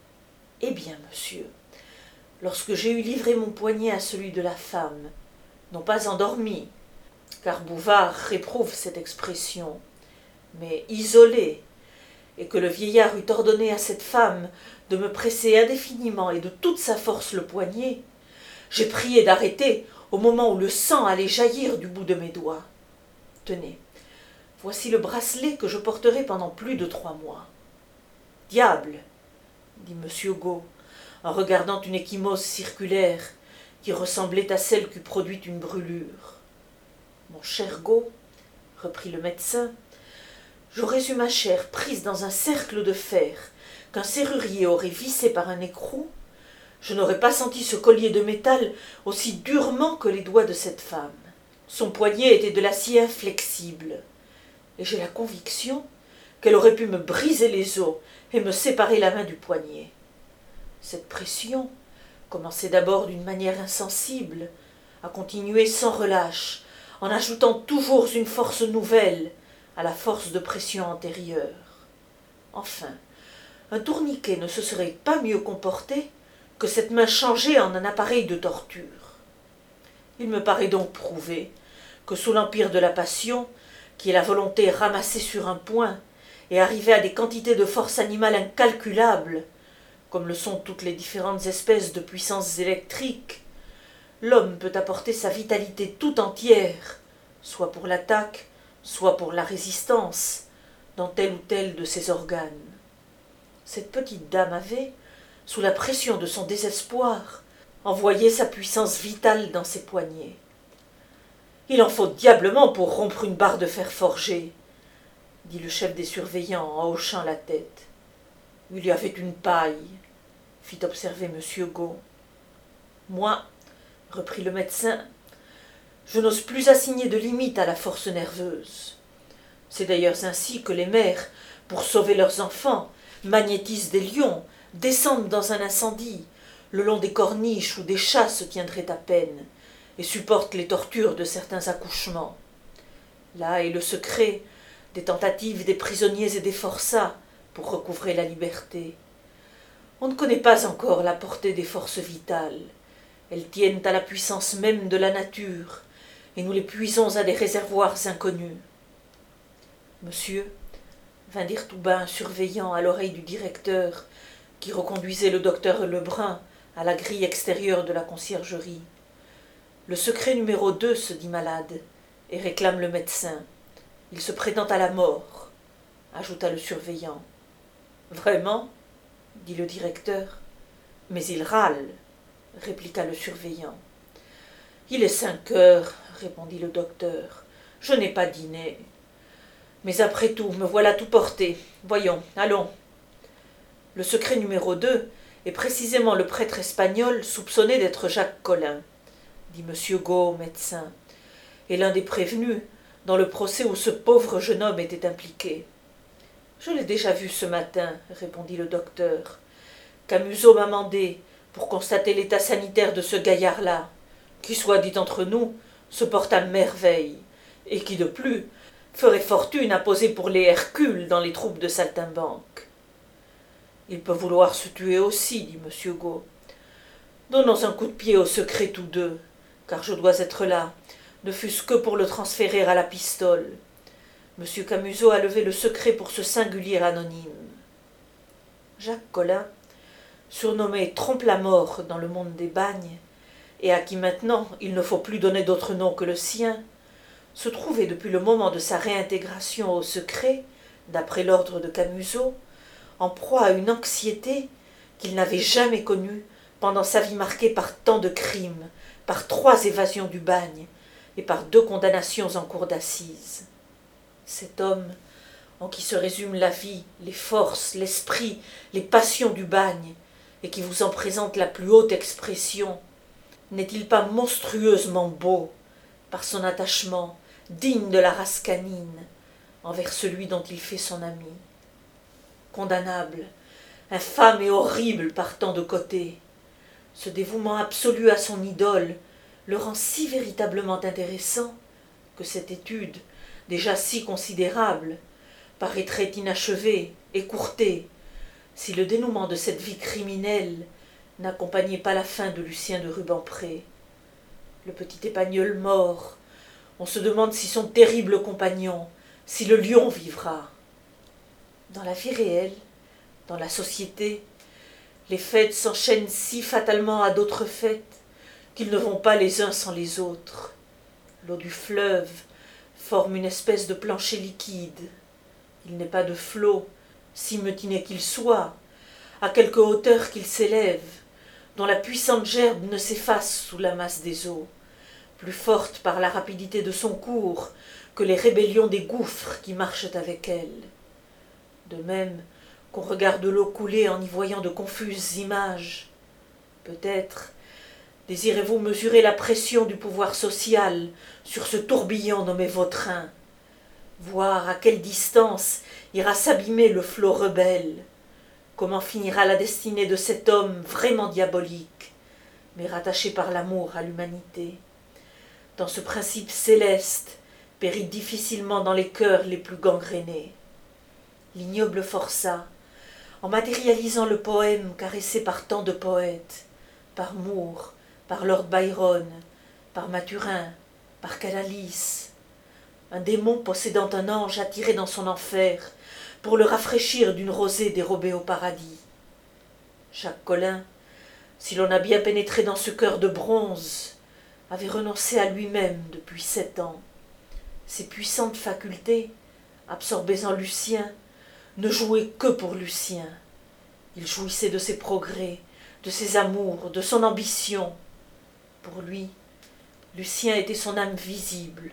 Eh bien, monsieur, lorsque j'ai eu livré mon poignet à celui de la femme, non pas endormie, car Bouvard réprouve cette expression, mais isolée, et que le vieillard eût ordonné à cette femme de me presser indéfiniment et de toute sa force le poignet, j'ai prié d'arrêter au moment où le sang allait jaillir du bout de mes doigts. Tenez, voici le bracelet que je porterai pendant plus de trois mois. Diable, dit monsieur Gault, en regardant une ecchymose circulaire qui ressemblait à celle qu'eût produite une brûlure. Mon cher Gault, reprit le médecin, j'aurais eu ma chair prise dans un cercle de fer qu'un serrurier aurait vissé par un écrou, je n'aurais pas senti ce collier de métal aussi durement que les doigts de cette femme. Son poignet était de l'acier inflexible, et j'ai la conviction qu'elle aurait pu me briser les os et me séparer la main du poignet. Cette pression, commencée d'abord d'une manière insensible, a continué sans relâche, en ajoutant toujours une force nouvelle à la force de pression antérieure. Enfin, un tourniquet ne se serait pas mieux comporté que cette main changée en un appareil de torture. Il me paraît donc prouvé que sous l'empire de la passion, qui est la volonté ramassée sur un point et arrivée à des quantités de force animale incalculables, comme le sont toutes les différentes espèces de puissances électriques, l'homme peut apporter sa vitalité tout entière, soit pour l'attaque, soit pour la résistance, dans tel ou tel de ses organes. Cette petite dame avait, sous la pression de son désespoir, envoyé sa puissance vitale dans ses poignets. Il en faut diablement pour rompre une barre de fer forgé, dit le chef des surveillants en hochant la tête. Il y avait une paille, fit observer monsieur Gault. Moi, reprit le médecin, je n'ose plus assigner de limite à la force nerveuse. C'est d'ailleurs ainsi que les mères, pour sauver leurs enfants, magnétisent des lions, descendent dans un incendie, le long des corniches où des chats se tiendraient à peine, et supportent les tortures de certains accouchements. Là est le secret des tentatives des prisonniers et des forçats pour recouvrer la liberté. On ne connaît pas encore la portée des forces vitales. Elles tiennent à la puissance même de la nature, et nous les puisons à des réservoirs inconnus. Monsieur, vint dire tout bas un surveillant à l'oreille du directeur, qui reconduisait le docteur Lebrun à la grille extérieure de la conciergerie. Le secret numéro deux se dit malade, et réclame le médecin. Il se prétend à la mort, ajouta le surveillant. Vraiment, dit le directeur. Mais il râle, répliqua le surveillant. Il est cinq heures, répondit le docteur. Je n'ai pas dîné. Mais après tout, me voilà tout porté. Voyons, allons. Le secret numéro deux est précisément le prêtre espagnol soupçonné d'être Jacques Collin, dit monsieur Gault, médecin, et l'un des prévenus dans le procès où ce pauvre jeune homme était impliqué. Je l'ai déjà vu ce matin, répondit le docteur. Camusot m'a mandé pour constater l'état sanitaire de ce gaillard-là, qui, soit dit entre nous, se porte à merveille, et qui, de plus, ferait fortune à poser pour les Hercules dans les troupes de saltimbanque. Il peut vouloir se tuer aussi, dit monsieur Gault. Donnons un coup de pied au secret tous deux, car je dois être là, ne fût-ce que pour le transférer à la pistole. Monsieur Camusot a levé le secret pour ce singulier anonyme. Jacques Collin, surnommé Trompe-la-Mort dans le monde des bagnes, et à qui maintenant il ne faut plus donner d'autre nom que le sien, se trouvait depuis le moment de sa réintégration au secret, d'après l'ordre de Camusot, en proie à une anxiété qu'il n'avait jamais connue pendant sa vie marquée par tant de crimes, par trois évasions du bagne et par deux condamnations en cour d'assises. Cet homme, en qui se résument la vie, les forces, l'esprit, les passions du bagne, et qui vous en présente la plus haute expression, n'est-il pas monstrueusement beau par son attachement, digne de la race canine, envers celui dont il fait son ami? Condamnable, infâme et horrible par tant de côtés, ce dévouement absolu à son idole le rend si véritablement intéressant que cette étude, déjà si considérable, paraîtrait inachevée, écourtée, si le dénouement de cette vie criminelle n'accompagnait pas la fin de Lucien de Rubempré. Le petit épagneul mort, On se demande si son terrible compagnon, si le lion vivra. Dans la vie réelle, dans la société, les fêtes s'enchaînent si fatalement à d'autres fêtes qu'ils ne vont pas les uns sans les autres. L'eau du fleuve forme une espèce de plancher liquide. Il n'est pas de flot, si mutiné qu'il soit, à quelque hauteur qu'il s'élève, dont la puissante gerbe ne s'efface sous la masse des eaux, plus forte par la rapidité de son cours que les rébellions des gouffres qui marchent avec elle. De même qu'on regarde l'eau couler en y voyant de confuses images. Peut-être désirez-vous mesurer la pression du pouvoir social sur ce tourbillon nommé Vautrin, voir à quelle distance ira s'abîmer le flot rebelle, comment finira la destinée de cet homme vraiment diabolique, mais rattaché par l'amour à l'humanité. Dans ce principe céleste périt difficilement dans les cœurs les plus gangrénés. L'ignoble forçat, en matérialisant le poème caressé par tant de poètes, par Moore, par Lord Byron, par Mathurin, par Canalis, un démon possédant un ange attiré dans son enfer pour le rafraîchir d'une rosée dérobée au paradis. Jacques Collin, si l'on a bien pénétré dans ce cœur de bronze, avait renoncé à lui-même depuis sept ans. Ses puissantes facultés, absorbées en Lucien, ne jouaient que pour Lucien. Il jouissait de ses progrès, de ses amours, de son ambition. Pour lui, Lucien était son âme visible.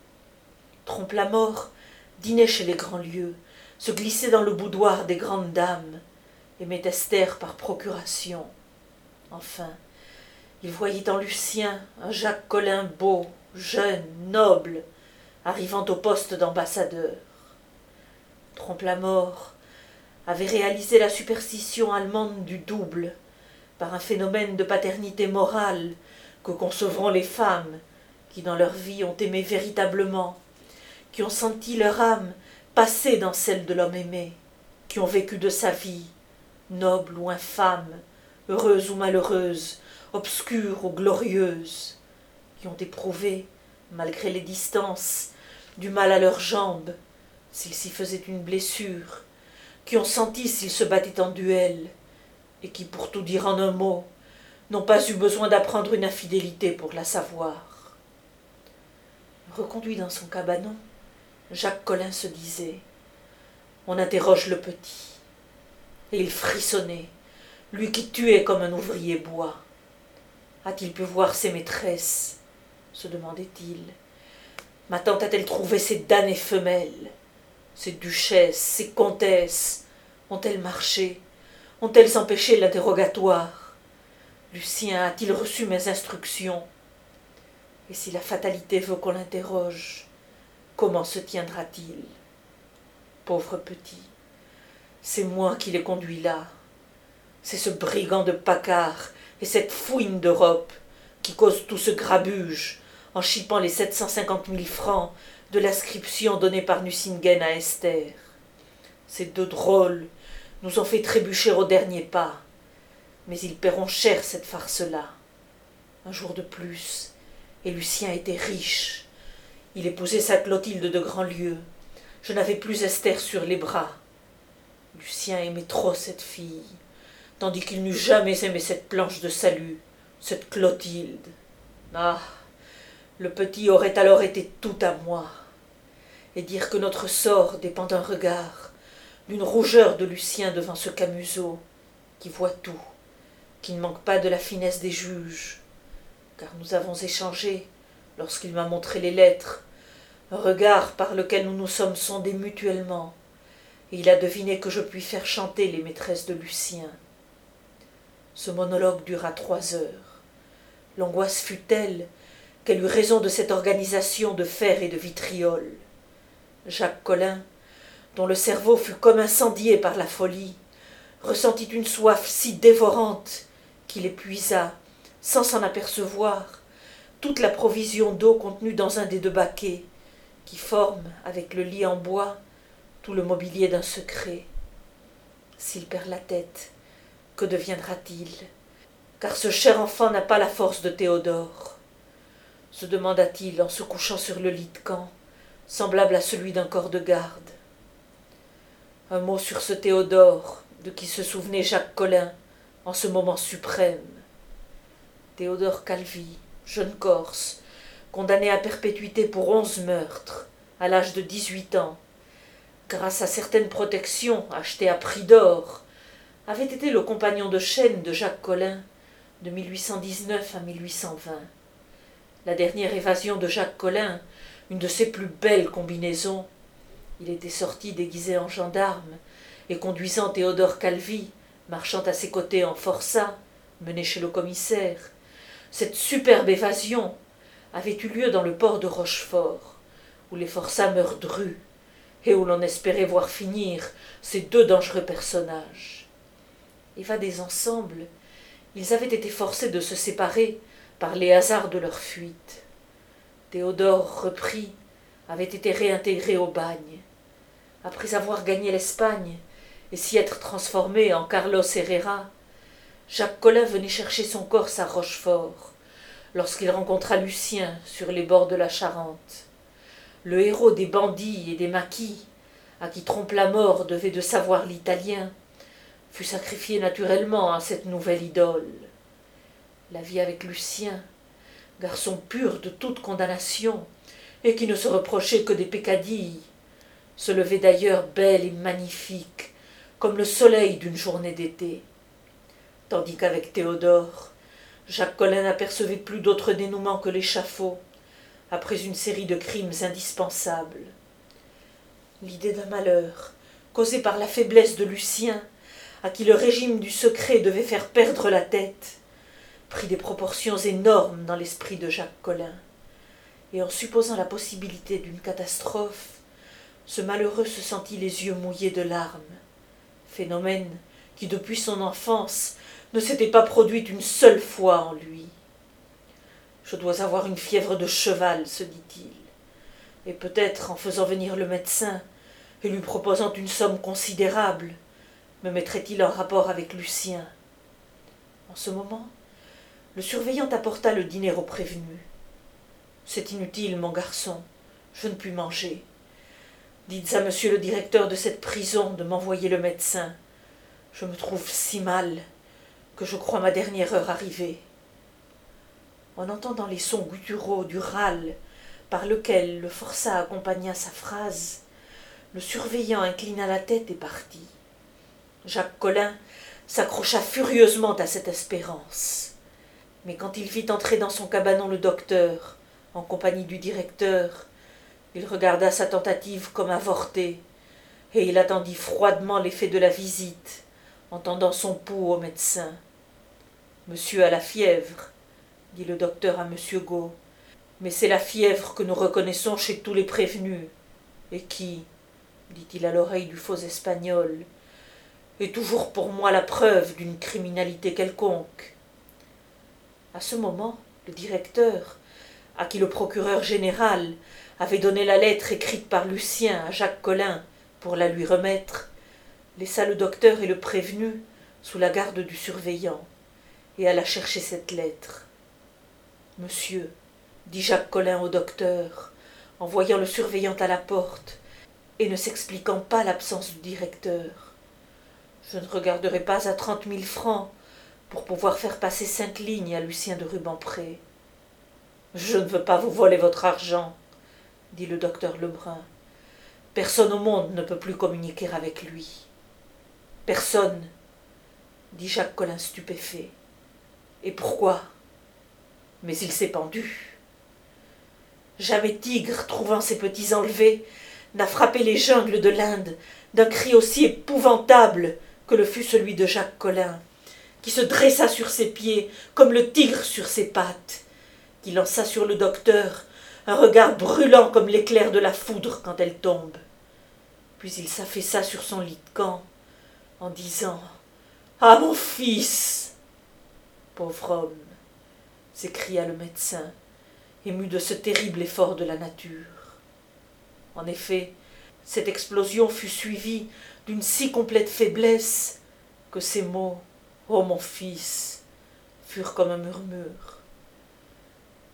Trompe-la-Mort dînait chez les grands lieux, se glissait dans le boudoir des grandes dames, aimait Esther par procuration. Enfin, il voyait en Lucien un Jacques Collin beau, jeune, noble, arrivant au poste d'ambassadeur. Trompe-la-Mort avait réalisé la superstition allemande du double par un phénomène de paternité morale que concevront les femmes qui dans leur vie ont aimé véritablement, qui ont senti leur âme passer dans celle de l'homme aimé, qui ont vécu de sa vie, noble ou infâme, heureuse ou malheureuse, obscure ou glorieuse, qui ont éprouvé, malgré les distances, du mal à leurs jambes, s'ils s'y faisaient une blessure, qui ont senti s'ils se battaient en duel, et qui, pour tout dire en un mot, n'ont pas eu besoin d'apprendre une infidélité pour la savoir. Reconduit dans son cabanon, Jacques Collin se disait « On interroge le petit ». Et il frissonnait, lui qui tuait comme un ouvrier bois. A-t-il pu voir ses maîtresses, se demandait-il. Ma tante a-t-elle trouvé ces damnées femelles? Ces duchesses, ces comtesses, ont-elles marché? Ont-elles empêché l'interrogatoire? Lucien a-t-il reçu mes instructions? Et si la fatalité veut qu'on l'interroge, comment se tiendra-t-il? Pauvre petit, c'est moi qui l'ai conduit là. C'est ce brigand de Paccard et cette fouine d'Europe qui cause tout ce grabuge en chipant les sept cent cinquante mille francs de l'inscription donnée par Nucingen à Esther. Ces deux drôles nous ont fait trébucher au dernier pas, mais ils paieront cher cette farce-là. Un jour de plus, et Lucien était riche. Il épousait sa Clotilde de Grandlieu. Je n'avais plus Esther sur les bras. Lucien aimait trop cette fille, tandis qu'il n'eût jamais aimé cette planche de salut, cette Clotilde. Ah, le petit aurait alors été tout à moi. Et dire que notre sort dépend d'un regard, d'une rougeur de Lucien devant ce Camusot, qui voit tout, qui ne manque pas de la finesse des juges, car nous avons échangé, lorsqu'il m'a montré les lettres, un regard par lequel nous nous sommes sondés mutuellement, et il a deviné que je puis faire chanter les maîtresses de Lucien. Ce monologue dura trois heures. L'angoisse fut telle qu'elle eut raison de cette organisation de fer et de vitriol. Jacques Collin, dont le cerveau fut comme incendié par la folie, ressentit une soif si dévorante qu'il épuisa, sans s'en apercevoir, toute la provision d'eau contenue dans un des deux baquets, qui forment, avec le lit en bois, tout le mobilier d'un secret. S'il perd la tête, que deviendra-t-il? Car ce cher enfant n'a pas la force de Théodore. se demanda-t-il en se couchant sur le lit de camp, semblable à celui d'un corps de garde. Un mot sur ce Théodore, de qui se souvenait Jacques Collin en ce moment suprême. Théodore Calvi, jeune Corse, condamné à perpétuité pour onze meurtres, à l'âge de dix-huit ans, grâce à certaines protections achetées à prix d'or, avait été le compagnon de chaîne de Jacques Collin de mille huit cent dix-neuf à mille huit cent vingt. La dernière évasion de Jacques Collin, une de ses plus belles combinaisons. Il était sorti déguisé en gendarme et conduisant Théodore Calvi, marchant à ses côtés en forçat, mené chez le commissaire. Cette superbe évasion avait eu lieu dans le port de Rochefort, où les forçats meurent drus, et où l'on espérait voir finir ces deux dangereux personnages. Évadés ensemble, ils avaient été forcés de se séparer par les hasards de leur fuite. Théodore, repris, avait été réintégré au bagne. Après avoir gagné l'Espagne et s'y être transformé en Carlos Herrera, Jacques Collin venait chercher son Corse à Rochefort, lorsqu'il rencontra Lucien sur les bords de la Charente. Le héros des bandits et des maquis, à qui Trompe-la-Mort devait de savoir l'italien, fut sacrifié naturellement à cette nouvelle idole. La vie avec Lucien, garçon pur de toute condamnation, et qui ne se reprochait que des peccadilles, se levait d'ailleurs belle et magnifique, comme le soleil d'une journée d'été. Tandis qu'avec Théodore, Jacques Collin n'apercevait plus d'autre dénouement que l'échafaud, après une série de crimes indispensables. L'idée d'un malheur, causé par la faiblesse de Lucien, à qui le régime du secret devait faire perdre la tête, prit des proportions énormes dans l'esprit de Jacques Collin, et en supposant la possibilité d'une catastrophe, ce malheureux se sentit les yeux mouillés de larmes, phénomène qui depuis son enfance ne s'était pas produit une seule fois en lui. « Je dois avoir une fièvre de cheval, se dit-il, et peut-être en faisant venir le médecin et lui proposant une somme considérable, me mettrait-il en rapport avec Lucien. » En ce moment, le surveillant apporta le dîner au prévenu. « C'est inutile, mon garçon, je ne puis manger. Dites à monsieur le directeur de cette prison de m'envoyer le médecin. Je me trouve si mal que je crois ma dernière heure arrivée. » En entendant les sons gutturaux du râle par lequel le forçat accompagna sa phrase, le surveillant inclina la tête et partit. Jacques Collin s'accrocha furieusement à cette espérance. Mais quand il vit entrer dans son cabanon le docteur, en compagnie du directeur, il regarda sa tentative comme avortée, et il attendit froidement l'effet de la visite, en tendant son pouls au médecin. « Monsieur a la fièvre, » dit le docteur à monsieur Gault, « mais c'est la fièvre que nous reconnaissons chez tous les prévenus, et qui, dit-il à l'oreille du faux espagnol, est toujours pour moi la preuve d'une criminalité quelconque. » À ce moment, le directeur, à qui le procureur général avait donné la lettre écrite par Lucien à Jacques Collin pour la lui remettre, laissa le docteur et le prévenu sous la garde du surveillant, et alla chercher cette lettre. « Monsieur, dit Jacques Collin au docteur, en voyant le surveillant à la porte, et ne s'expliquant pas l'absence du directeur, je ne regarderai pas à trente mille francs pour pouvoir faire passer cinq lignes à Lucien de Rubempré. »« Je ne veux pas vous voler votre argent, dit le docteur Lebrun. Personne au monde ne peut plus communiquer avec lui. »« Personne, dit Jacques Collin stupéfait. Et pourquoi ? Mais il s'est pendu. Jamais tigre, trouvant ses petits enlevés, n'a frappé les jungles de l'Inde d'un cri aussi épouvantable que le fut celui de Jacques Collin, qui se dressa sur ses pieds comme le tigre sur ses pattes, qui lança sur le docteur un regard brûlant comme l'éclair de la foudre quand elle tombe. Puis il s'affaissa sur son lit de camp en disant « Ah, mon fils !»« Pauvre homme !» s'écria le médecin, ému de ce terrible effort de la nature. En effet, cette explosion fut suivie d'une si complète faiblesse que ces mots « Oh mon fils !» furent comme un murmure.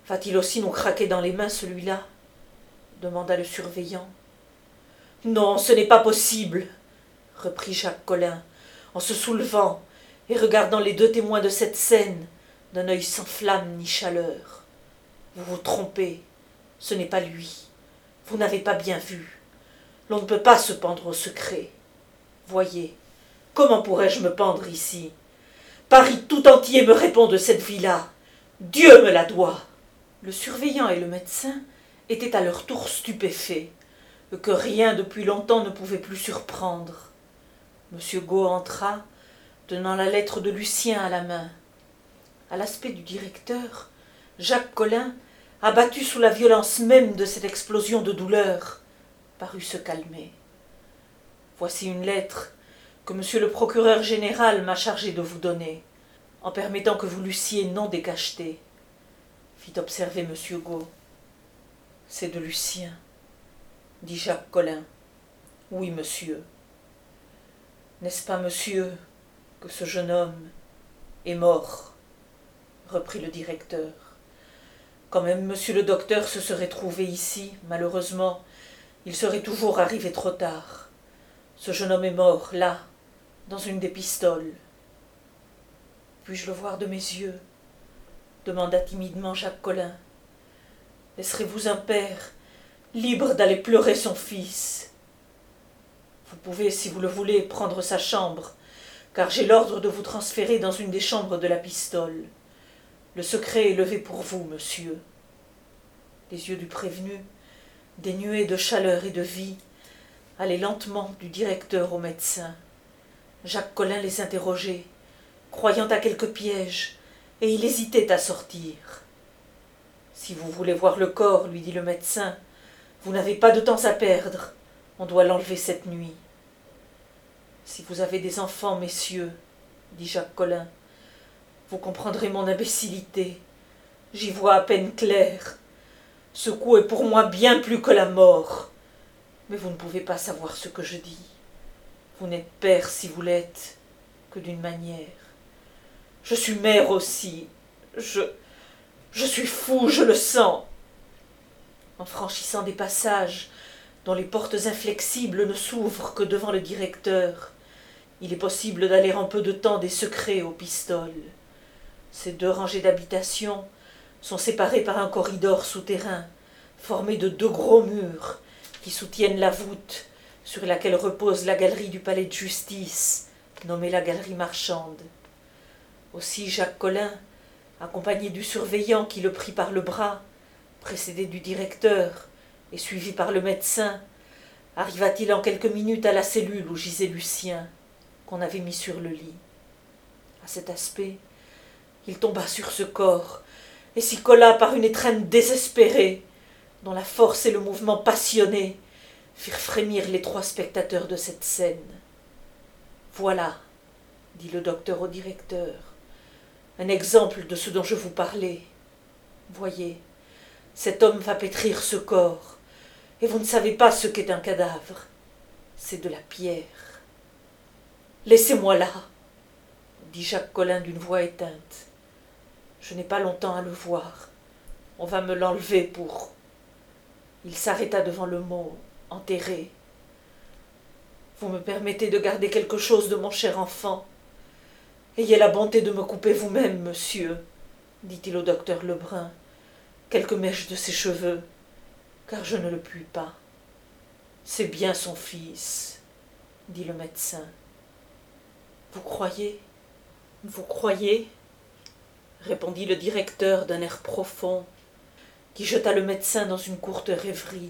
Va-t-il aussi nous craquer dans les mains, celui-là ? Demanda le surveillant. Non, ce n'est pas possible, reprit Jacques Collin, en se soulevant et regardant les deux témoins de cette scène d'un œil sans flamme ni chaleur. Vous vous trompez, ce n'est pas lui. Vous n'avez pas bien vu. L'on ne peut pas se pendre au secret. Voyez, comment pourrais-je me pendre ici ? Paris tout entier me répond de cette vie-là. Dieu me la doit. Le surveillant et le médecin étaient à leur tour stupéfaits, que rien depuis longtemps ne pouvait plus surprendre. Monsieur Gault entra, tenant la lettre de Lucien à la main. À l'aspect du directeur, Jacques Collin, abattu sous la violence même de cette explosion de douleur, parut se calmer. « Voici une lettre que monsieur le procureur général m'a chargé de vous donner, en permettant que vous l'eussiez non décachetée, » fit observer monsieur Gault. « C'est de Lucien, » dit Jacques Collin. « Oui, monsieur. N'est-ce pas, monsieur, que ce jeune homme est mort ?» reprit le directeur. « Quand même monsieur le docteur se serait trouvé ici, malheureusement, il serait toujours arrivé trop tard. Ce jeune homme est mort, là, dans une des pistoles. »« Puis-je le voir de mes yeux ?» demanda timidement Jacques Collin. « Laisserez-vous un père libre d'aller pleurer son fils ? Vous pouvez, si vous le voulez, prendre sa chambre, car j'ai l'ordre de vous transférer dans une des chambres de la pistole. Le secret est levé pour vous, monsieur. » Les yeux du prévenu, dénués de chaleur et de vie, allaient lentement du directeur au médecin. Jacques Collin les interrogeait, croyant à quelque piège, et il hésitait à sortir. « Si vous voulez voir le corps, lui dit le médecin, vous n'avez pas de temps à perdre, on doit l'enlever cette nuit. »« Si vous avez des enfants, messieurs, dit Jacques Collin, vous comprendrez mon imbécilité. J'y vois à peine clair. Ce coup est pour moi bien plus que la mort. Mais vous ne pouvez pas savoir ce que je dis. Vous n'êtes père, si vous l'êtes, que d'une manière. Je suis mère aussi. Je... je suis fou, je le sens. » En franchissant des passages dont les portes inflexibles ne s'ouvrent que devant le directeur, il est possible d'aller en peu de temps des secrets aux pistoles. Ces deux rangées d'habitations sont séparées par un corridor souterrain, formé de deux gros murs qui soutiennent la voûte sur laquelle repose la galerie du palais de justice, nommée la galerie marchande. Aussi Jacques Collin, accompagné du surveillant qui le prit par le bras, précédé du directeur et suivi par le médecin, arriva-t-il en quelques minutes à la cellule où gisait Lucien, qu'on avait mis sur le lit. À cet aspect, il tomba sur ce corps et s'y colla par une étreinte désespérée, dont la force et le mouvement passionné firent frémir les trois spectateurs de cette scène. « Voilà, dit le docteur au directeur, un exemple de ce dont je vous parlais. Voyez, cet homme va pétrir ce corps, et vous ne savez pas ce qu'est un cadavre. C'est de la pierre. Laissez-moi là, dit Jacques Collin d'une voix éteinte. Je n'ai pas longtemps à le voir. On va me l'enlever pour... Il s'arrêta devant le mot « enterré ». Vous me permettez de garder quelque chose de mon cher enfant. Ayez la bonté de me couper vous-même, monsieur, dit-il au docteur Lebrun, quelques mèches de ses cheveux, car je ne le puis pas. C'est bien son fils, dit le médecin. Vous croyez, vous croyez, répondit le directeur d'un air profond, qui jeta le médecin dans une courte rêverie.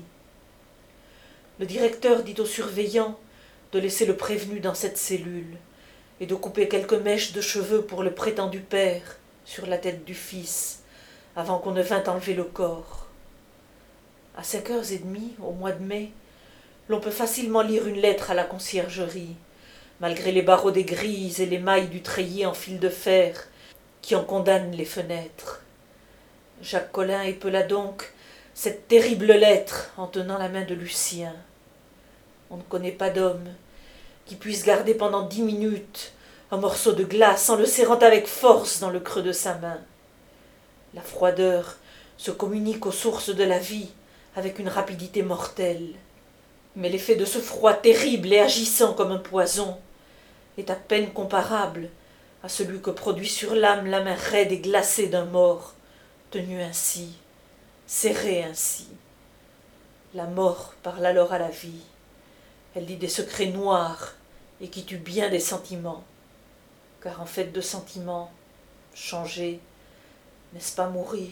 Le directeur dit au surveillant de laisser le prévenu dans cette cellule et de couper quelques mèches de cheveux pour le prétendu père sur la tête du fils, avant qu'on ne vînt enlever le corps. À cinq heures et demie, au mois de mai, l'on peut facilement lire une lettre à la conciergerie, malgré les barreaux des grilles et les mailles du treillis en fil de fer qui en condamnent les fenêtres. Jacques Collin épela donc cette terrible lettre en tenant la main de Lucien. On ne connaît pas d'homme qui puisse garder pendant dix minutes un morceau de glace en le serrant avec force dans le creux de sa main. La froideur se communique aux sources de la vie avec une rapidité mortelle. Mais l'effet de ce froid terrible et agissant comme un poison est à peine comparable à celui que produit sur l'âme la main raide et glacée d'un mort, tenu ainsi, serré ainsi. La mort parle alors à la vie. Elle dit des secrets noirs et qui tuent bien des sentiments. Car en fait de sentiments, changer, n'est-ce pas mourir?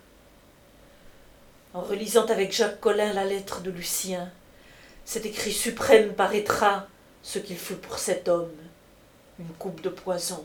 En relisant avec Jacques Collin la lettre de Lucien, cet écrit suprême paraîtra ce qu'il fut pour cet homme, une coupe de poison.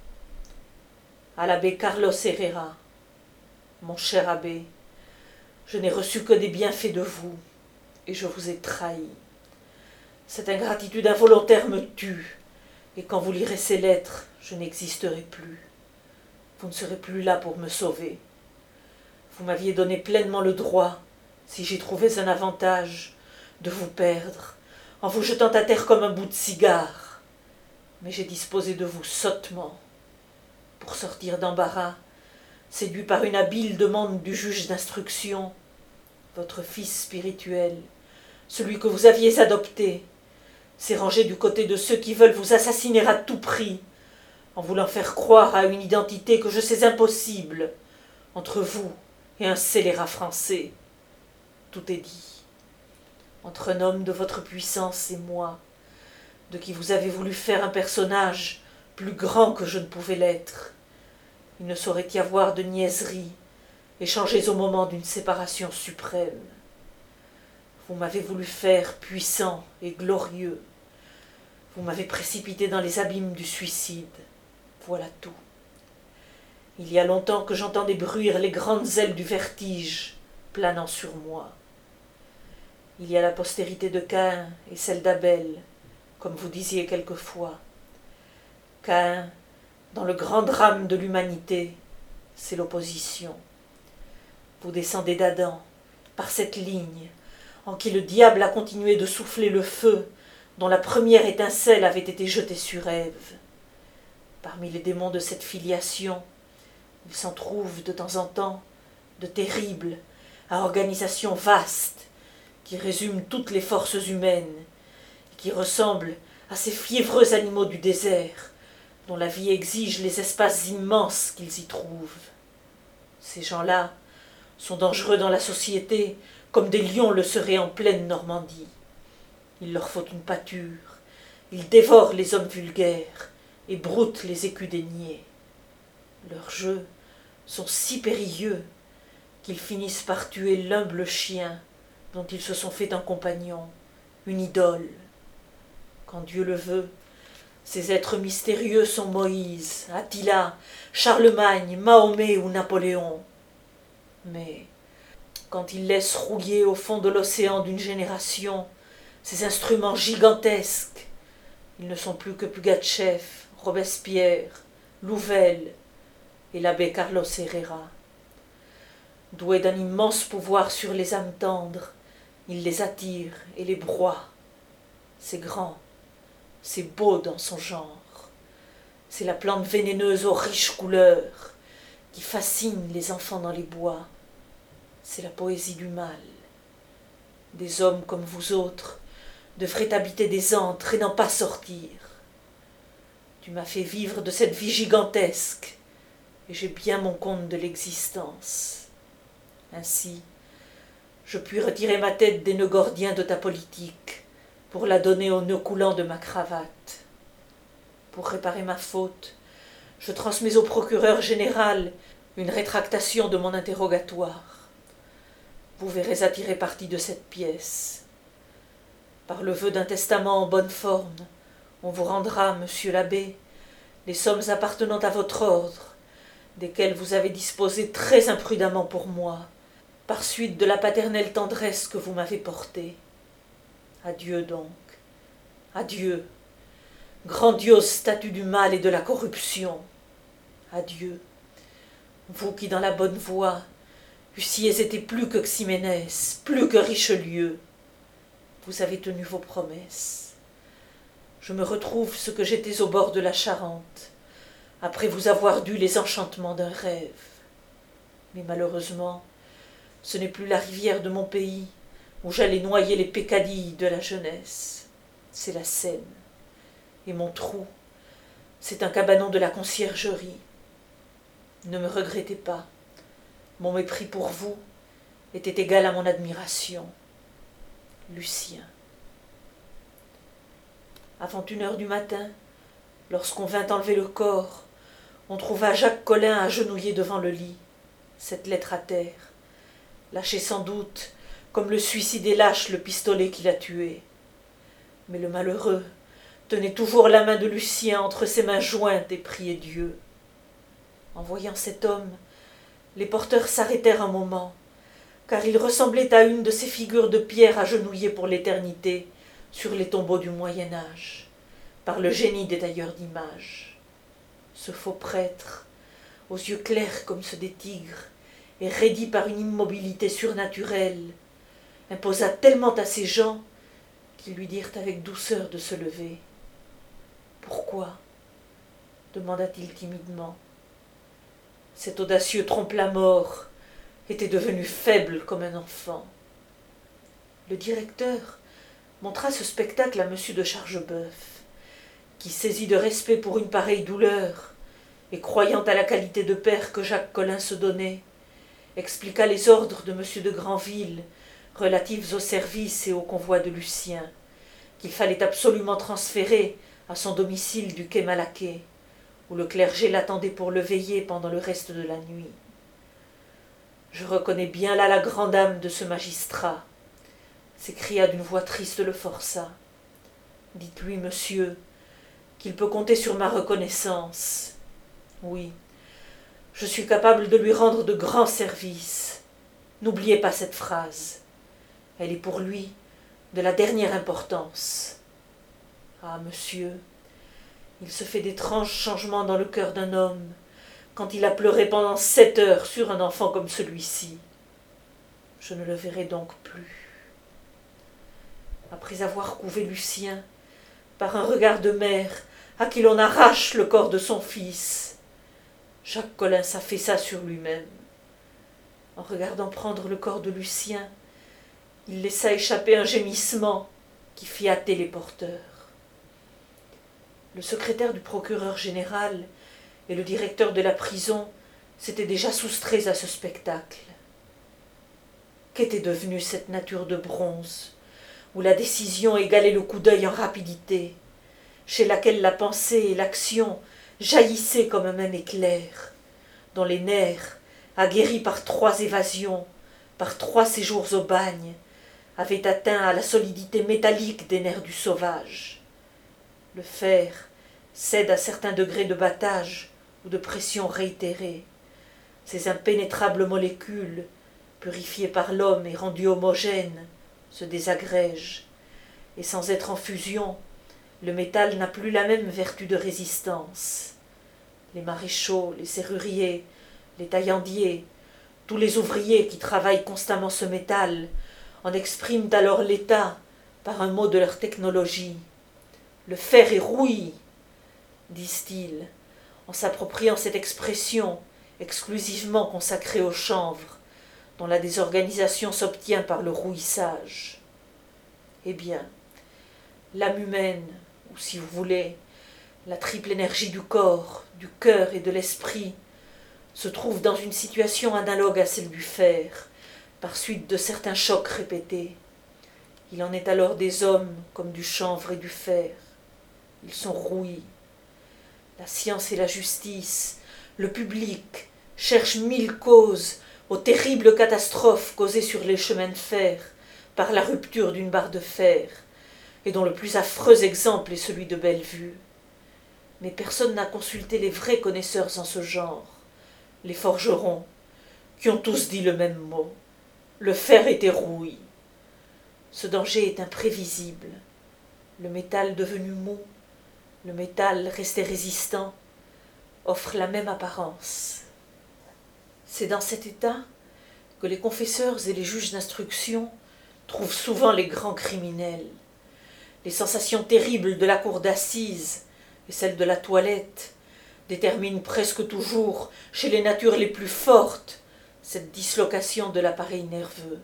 À l'abbé Carlos Herrera, mon cher abbé, je n'ai reçu que des bienfaits de vous, et je vous ai trahi. Cette ingratitude involontaire me tue, et quand vous lirez ces lettres, je n'existerai plus. Vous ne serez plus là pour me sauver. Vous m'aviez donné pleinement le droit, si j'y trouvais un avantage, de vous perdre, en vous jetant à terre comme un bout de cigare. Mais j'ai disposé de vous sottement. Pour sortir d'embarras, séduit par une habile demande du juge d'instruction, votre fils spirituel, celui que vous aviez adopté, s'est rangé du côté de ceux qui veulent vous assassiner à tout prix, en voulant faire croire à une identité que je sais impossible, entre vous et un scélérat français. Tout est dit. Entre un homme de votre puissance et moi, de qui vous avez voulu faire un personnage plus grand que je ne pouvais l'être, il ne saurait y avoir de niaiseries, échangées au moment d'une séparation suprême. Vous m'avez voulu faire puissant et glorieux. Vous m'avez précipité dans les abîmes du suicide. Voilà tout. Il y a longtemps que j'entendais bruire les grandes ailes du vertige planant sur moi. Il y a la postérité de Caïn et celle d'Abel, comme vous disiez quelquefois. Caïn, dans le grand drame de l'humanité, c'est l'opposition. Vous descendez d'Adam, par cette ligne, en qui le diable a continué de souffler le feu, dont la première étincelle avait été jetée sur Ève. Parmi les démons de cette filiation, il s'en trouve de temps en temps de terribles, à organisation vaste, qui résument toutes les forces humaines, et qui ressemblent à ces fiévreux animaux du désert, dont la vie exige les espaces immenses qu'ils y trouvent. Ces gens-là sont dangereux dans la société, comme des lions le seraient en pleine Normandie. Il leur faut une pâture, ils dévorent les hommes vulgaires et broutent les écus des niais. Leurs jeux sont si périlleux qu'ils finissent par tuer l'humble chien dont ils se sont fait un compagnon, une idole. Quand Dieu le veut, ces êtres mystérieux sont Moïse, Attila, Charlemagne, Mahomet ou Napoléon. Mais quand ils laissent rouiller au fond de l'océan d'une génération ces instruments gigantesques, ils ne sont plus que Pugatchev, Robespierre, Louvel et l'abbé Carlos Herrera. Doué d'un immense pouvoir sur les âmes tendres, il les attire et les broie. C'est grand, c'est beau dans son genre. C'est la plante vénéneuse aux riches couleurs qui fascine les enfants dans les bois. C'est la poésie du mal. Des hommes comme vous autres devraient habiter des antres et n'en pas sortir. Tu m'as fait vivre de cette vie gigantesque, et j'ai bien mon compte de l'existence. Ainsi, je puis retirer ma tête des nœuds gordiens de ta politique, pour la donner aux nœuds coulants de ma cravate. Pour réparer ma faute, je transmets au procureur général une rétractation de mon interrogatoire. Vous verrez attirer parti de cette pièce. Par le vœu d'un testament en bonne forme, on vous rendra, monsieur l'abbé, les sommes appartenant à votre ordre, desquelles vous avez disposé très imprudemment pour moi, par suite de la paternelle tendresse que vous m'avez portée. Adieu donc, adieu, grandiose statue du mal et de la corruption. Adieu, vous qui dans la bonne voie eussiez été plus que Ximénès, plus que Richelieu. Vous avez tenu vos promesses. Je me retrouve ce que j'étais au bord de la Charente, après vous avoir dû les enchantements d'un rêve. Mais malheureusement, Ce n'est plus la rivière de mon pays, où j'allais noyer les peccadilles de la jeunesse. C'est la Seine. Et mon trou, c'est un cabanon de la conciergerie. Ne me regrettez pas. Mon mépris pour vous était égal à mon admiration. Lucien. Avant une heure du matin, lorsqu'on vint enlever le corps, on trouva Jacques Collin agenouillé devant le lit, cette lettre à terre, lâché sans doute, comme le suicidé lâche le pistolet qui l'a tué. Mais le malheureux tenait toujours la main de Lucien entre ses mains jointes et priait Dieu. En voyant cet homme, les porteurs s'arrêtèrent un moment, car il ressemblait à une de ces figures de pierre agenouillées pour l'éternité sur les tombeaux du Moyen-Âge, par le génie des tailleurs d'images. Ce faux prêtre, aux yeux clairs comme ceux des tigres, et raidi par une immobilité surnaturelle, imposa tellement à ces gens qu'ils lui dirent avec douceur de se lever. « Pourquoi » demanda-t-il timidement. Cet audacieux trompe-la-mort était devenu faible comme un enfant. Le directeur montra ce spectacle à monsieur de Chargeboeuf, qui, saisi de respect pour une pareille douleur, et croyant à la qualité de père que Jacques Collin se donnait, expliqua les ordres de monsieur de Granville relatifs au service et au convoi de Lucien, qu'il fallait absolument transférer à son domicile du quai Malaquais, où le clergé l'attendait pour le veiller pendant le reste de la nuit. Je reconnais bien là la grande âme de ce magistrat, s'écria d'une voix triste le forçat. Dites-lui, monsieur, qu'il peut compter sur ma reconnaissance. Oui, je suis capable de lui rendre de grands services. N'oubliez pas cette phrase. Elle est pour lui de la dernière importance. Ah, monsieur, il se fait d'étranges changements dans le cœur d'un homme quand il a pleuré pendant sept heures sur un enfant comme celui-ci. Je ne le verrai donc plus. Après avoir couvé Lucien, par un regard de mère à qui l'on arrache le corps de son fils, Jacques Collin s'affaissa sur lui-même. En regardant prendre le corps de Lucien, il laissa échapper un gémissement qui fit hâter les porteurs. Le secrétaire du procureur général et le directeur de la prison s'étaient déjà soustraits à ce spectacle. Qu'était devenue cette nature de bronze, où la décision égalait le coup d'œil en rapidité, chez laquelle la pensée et l'action jaillissaient comme un même éclair, dont les nerfs, aguerris par trois évasions, par trois séjours au bagne, avaient atteint à la solidité métallique des nerfs du sauvage. Le fer cède à certains degrés de battage ou de pression réitérée. Ces impénétrables molécules, purifiées par l'homme et rendues homogènes, se désagrègent, et sans être en fusion, le métal n'a plus la même vertu de résistance. Les maréchaux, les serruriers, les taillandiers, tous les ouvriers qui travaillent constamment ce métal en expriment alors l'état par un mot de leur technologie. Le fer est rouillé, disent-ils, en s'appropriant cette expression exclusivement consacrée au chanvre, dont la désorganisation s'obtient par le rouissage. Eh bien, l'âme humaine, ou si vous voulez, la triple énergie du corps, du cœur et de l'esprit, se trouve dans une situation analogue à celle du fer, par suite de certains chocs répétés. Il en est alors des hommes comme du chanvre et du fer. Ils sont rouillés. La science et la justice, le public, cherchent mille causes aux terribles catastrophes causées sur les chemins de fer par la rupture d'une barre de fer, et dont le plus affreux exemple est celui de Bellevue. Mais personne n'a consulté les vrais connaisseurs en ce genre, les forgerons, qui ont tous dit le même mot. Le fer était rouillé. Ce danger est imprévisible. Le métal devenu mou, le métal resté résistant, offre la même apparence. C'est dans cet état que les confesseurs et les juges d'instruction trouvent souvent les grands criminels. Les sensations terribles de la cour d'assises et celles de la toilette déterminent presque toujours, chez les natures les plus fortes, cette dislocation de l'appareil nerveux.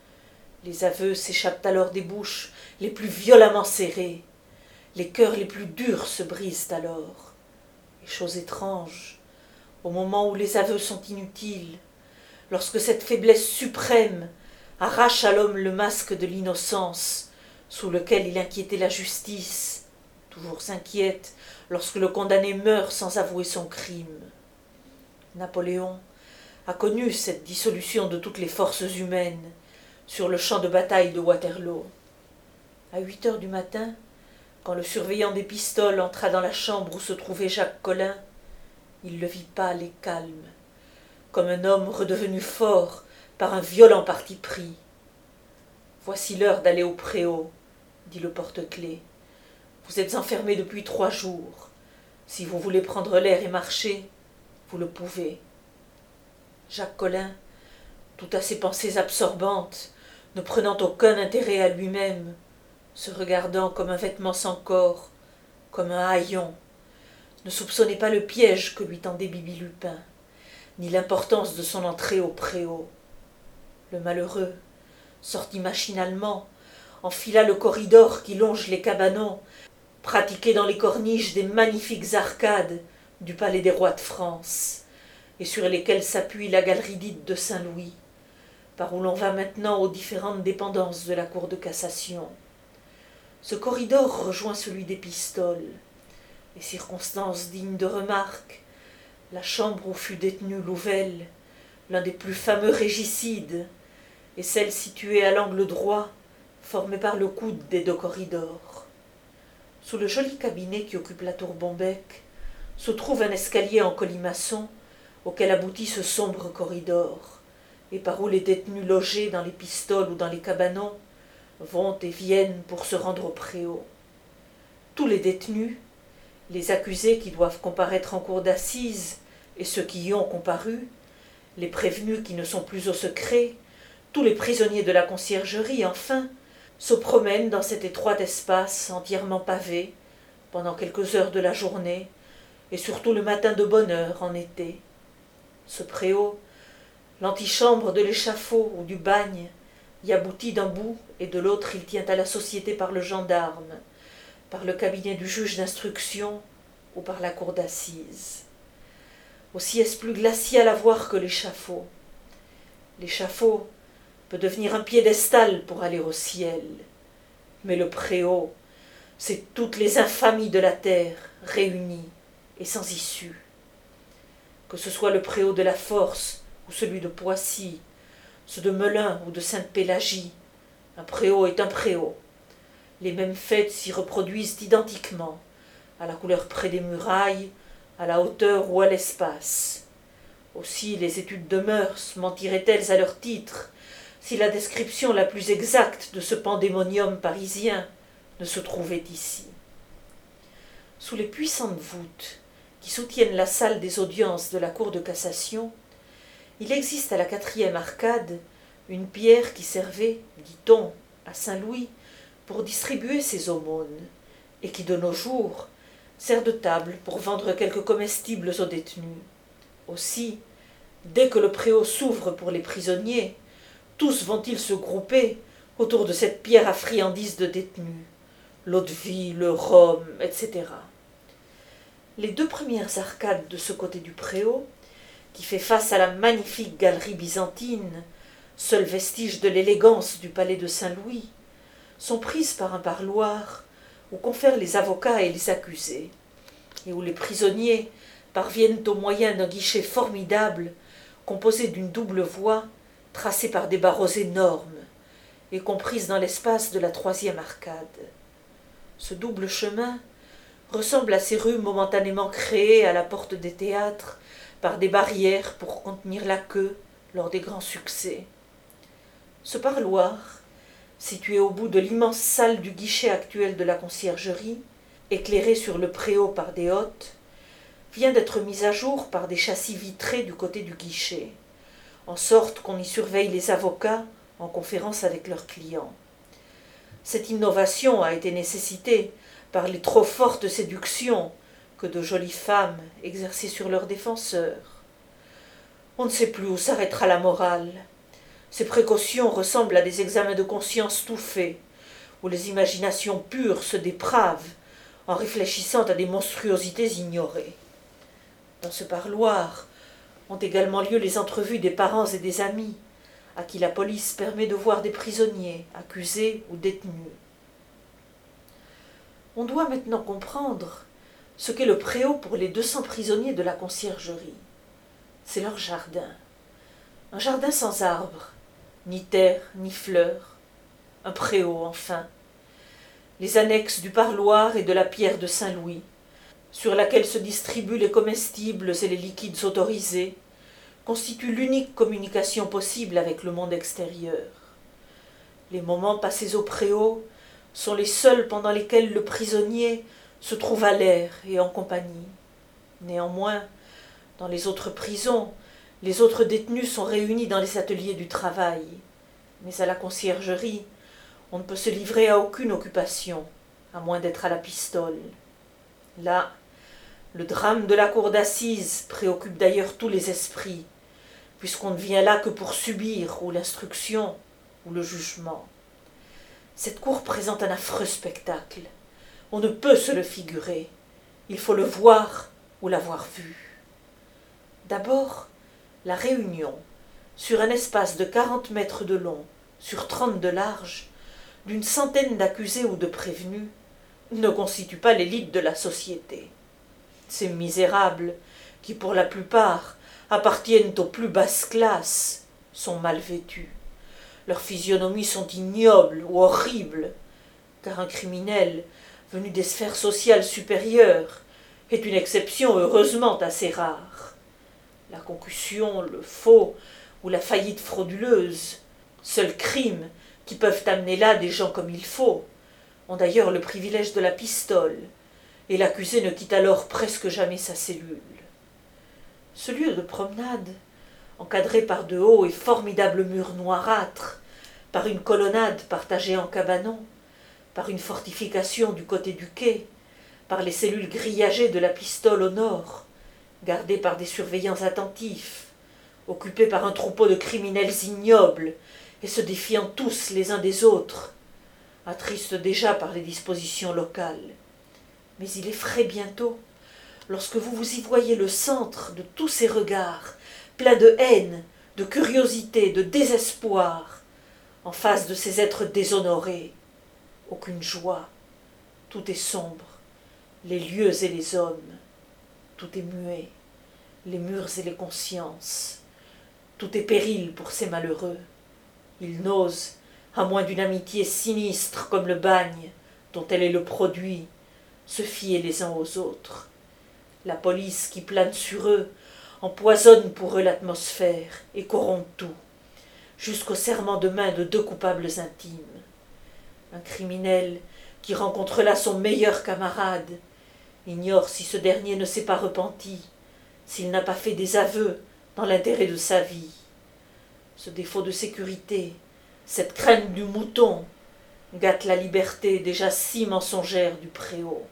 Les aveux s'échappent alors des bouches les plus violemment serrées. Les cœurs les plus durs se brisent alors. Et chose étrange, au moment où les aveux sont inutiles, lorsque cette faiblesse suprême arrache à l'homme le masque de l'innocence sous lequel il inquiétait la justice, toujours inquiète lorsque le condamné meurt sans avouer son crime. Napoléon a connu cette dissolution de toutes les forces humaines sur le champ de bataille de Waterloo. À huit heures du matin, quand le surveillant des pistoles entra dans la chambre où se trouvait Jacques Collin, il le vit pâle et calme, comme un homme redevenu fort par un violent parti pris. « Voici l'heure d'aller au préau, » dit le porte-clés. « Vous êtes enfermé depuis trois jours. Si vous voulez prendre l'air et marcher, vous le pouvez. » Jacques Collin, tout à ses pensées absorbantes, ne prenant aucun intérêt à lui-même, se regardant comme un vêtement sans corps, comme un haillon, ne soupçonnait pas le piège que lui tendait Bibi Lupin, ni l'importance de son entrée au préau. Le malheureux sortit machinalement, enfila le corridor qui longe les cabanons, pratiqués dans les corniches des magnifiques arcades du palais des rois de France, et sur lesquelles s'appuie la galerie dite de Saint-Louis, par où l'on va maintenant aux différentes dépendances de la Cour de cassation. Ce corridor rejoint celui des pistoles, et circonstance digne de remarque, la chambre où fut détenu Louvel, l'un des plus fameux régicides, et celle située à l'angle droit, formée par le coude des deux corridors. Sous le joli cabinet qui occupe la tour Bombec, se trouve un escalier en colimaçon auquel aboutit ce sombre corridor, et par où les détenus logés dans les pistoles ou dans les cabanons vont et viennent pour se rendre au préau. Tous les détenus, les accusés qui doivent comparaître en cour d'assises et ceux qui y ont comparu, les prévenus qui ne sont plus au secret, tous les prisonniers de la conciergerie, enfin, se promènent dans cet étroit espace entièrement pavé pendant quelques heures de la journée et surtout le matin de bonne heure en été. Ce préau, l'antichambre de l'échafaud ou du bagne, y aboutit d'un bout et de l'autre il tient à la société par le gendarme, par le cabinet du juge d'instruction ou par la cour d'assises. Aussi est-ce plus glacial à voir que l'échafaud. L'échafaud peut devenir un piédestal pour aller au ciel, mais le préau, c'est toutes les infamies de la terre réunies et sans issue. Que ce soit le préau de la Force ou celui de Poissy, ceux de Melun ou de Sainte-Pélagie, un préau est un préau. Les mêmes faits s'y reproduisent identiquement, à la couleur près des murailles, à la hauteur ou à l'espace. Aussi les études de mœurs mentiraient-elles à leur titre, si la description la plus exacte de ce pandémonium parisien ne se trouvait ici. Sous les puissantes voûtes qui soutiennent la salle des audiences de la Cour de cassation, il existe à la quatrième arcade une pierre qui servait, dit-on, à Saint-Louis pour distribuer ses aumônes, et qui de nos jours sert de table pour vendre quelques comestibles aux détenus. Aussi, dès que le préau s'ouvre pour les prisonniers, tous vont-ils se grouper autour de cette pierre à friandises de détenus, l'eau-de-vie, le rhum, et cetera. Les deux premières arcades de ce côté du préau, qui fait face à la magnifique galerie byzantine, seul vestige de l'élégance du palais de Saint-Louis, sont prises par un parloir où confèrent les avocats et les accusés, et où les prisonniers parviennent au moyen d'un guichet formidable, composé d'une double voie, tracée par des barreaux énormes, et comprise dans l'espace de la troisième arcade. Ce double chemin ressemble à ces rues momentanément créées à la porte des théâtres par des barrières pour contenir la queue lors des grands succès. Ce parloir, situé au bout de l'immense salle du guichet actuel de la conciergerie, éclairé sur le préau par des hottes, vient d'être mis à jour par des châssis vitrés du côté du guichet, en sorte qu'on y surveille les avocats en conférence avec leurs clients. Cette innovation a été nécessitée par les trop fortes séductions que de jolies femmes exerçaient sur leurs défenseurs. On ne sait plus où s'arrêtera la morale. Ces précautions ressemblent à des examens de conscience tout faits, où les imaginations pures se dépravent en réfléchissant à des monstruosités ignorées. Dans ce parloir ont également lieu les entrevues des parents et des amis, à qui la police permet de voir des prisonniers, accusés ou détenus. On doit maintenant comprendre ce qu'est le préau pour les deux cents prisonniers de la conciergerie. C'est leur jardin. Un jardin sans arbres, ni terre, ni fleurs. Un préau, enfin. Les annexes du parloir et de la pierre de Saint-Louis, sur laquelle se distribuent les comestibles et les liquides autorisés, constituent l'unique communication possible avec le monde extérieur. Les moments passés au préau sont les seuls pendant lesquels le prisonnier se trouve à l'air et en compagnie. Néanmoins, dans les autres prisons, les autres détenus sont réunis dans les ateliers du travail. Mais à la conciergerie, on ne peut se livrer à aucune occupation, à moins d'être à la pistole. Là, le drame de la cour d'assises préoccupe d'ailleurs tous les esprits, puisqu'on ne vient là que pour subir ou l'instruction ou le jugement. Cette cour présente un affreux spectacle. On ne peut se le figurer. Il faut le voir ou l'avoir vu. D'abord, la réunion, sur un espace de quarante mètres de long, sur trente de large, d'une centaine d'accusés ou de prévenus, ne constitue pas l'élite de la société. Ces misérables, qui pour la plupart appartiennent aux plus basses classes, sont mal vêtus. Leurs physionomies sont ignobles ou horribles, car un criminel venu des sphères sociales supérieures est une exception heureusement assez rare. La concussion, le faux ou la faillite frauduleuse, seuls crimes qui peuvent amener là des gens comme il faut, ont d'ailleurs le privilège de la pistole, et l'accusé ne quitte alors presque jamais sa cellule. Ce lieu de promenade, encadré par de hauts et formidables murs noirâtres, par une colonnade partagée en cabanons, par une fortification du côté du quai, par les cellules grillagées de la pistole au nord, gardées par des surveillants attentifs, occupées par un troupeau de criminels ignobles et se défiant tous les uns des autres, attriste déjà par les dispositions locales. Mais il effraie bientôt, lorsque vous vous y voyez le centre de tous ces regards, pleins de haine, de curiosité, de désespoir, en face de ces êtres déshonorés. Aucune joie, tout est sombre, les lieux et les hommes, tout est muet, les murs et les consciences, tout est péril pour ces malheureux. Ils n'osent, à moins d'une amitié sinistre comme le bagne, dont elle est le produit, se fier les uns aux autres. La police qui plane sur eux empoisonne pour eux l'atmosphère et corrompt tout, jusqu'au serrement de main de deux coupables intimes. Un criminel qui rencontre là son meilleur camarade ignore si ce dernier ne s'est pas repenti, s'il n'a pas fait des aveux dans l'intérêt de sa vie. Ce défaut de sécurité, cette crainte du mouton, gâte la liberté déjà si mensongère du préau.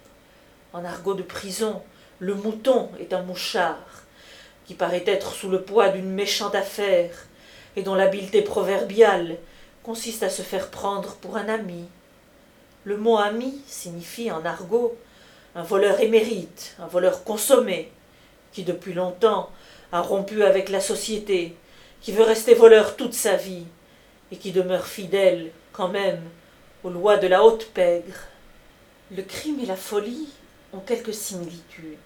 En argot de prison, le mouton est un mouchard, qui paraît être sous le poids d'une méchante affaire, et dont l'habileté proverbiale consiste à se faire prendre pour un ami. Le mot ami signifie en argot un voleur émérite, un voleur consommé, qui depuis longtemps a rompu avec la société, qui veut rester voleur toute sa vie, et qui demeure fidèle, quand même, aux lois de la haute pègre. Le crime et la folie ont quelques similitudes.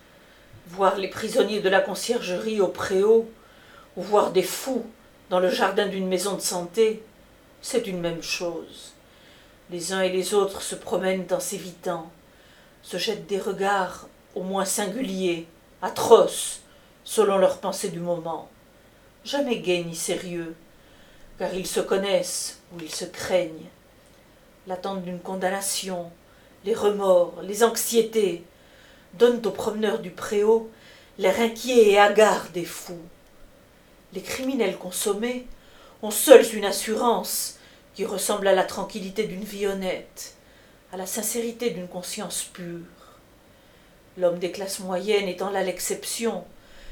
Voir les prisonniers de la conciergerie au préau, ou voir des fous dans le jardin d'une maison de santé, c'est une même chose. Les uns et les autres se promènent en s'évitant, se jettent des regards au moins singuliers, atroces, selon leurs pensées du moment, jamais gais ni sérieux, car ils se connaissent ou ils se craignent. L'attente d'une condamnation, les remords, les anxiétés donnent aux promeneurs du préau l'air inquiet et hagard des fous. Les criminels consommés ont seuls une assurance qui ressemble à la tranquillité d'une vie honnête, à la sincérité d'une conscience pure. L'homme des classes moyennes étant là l'exception,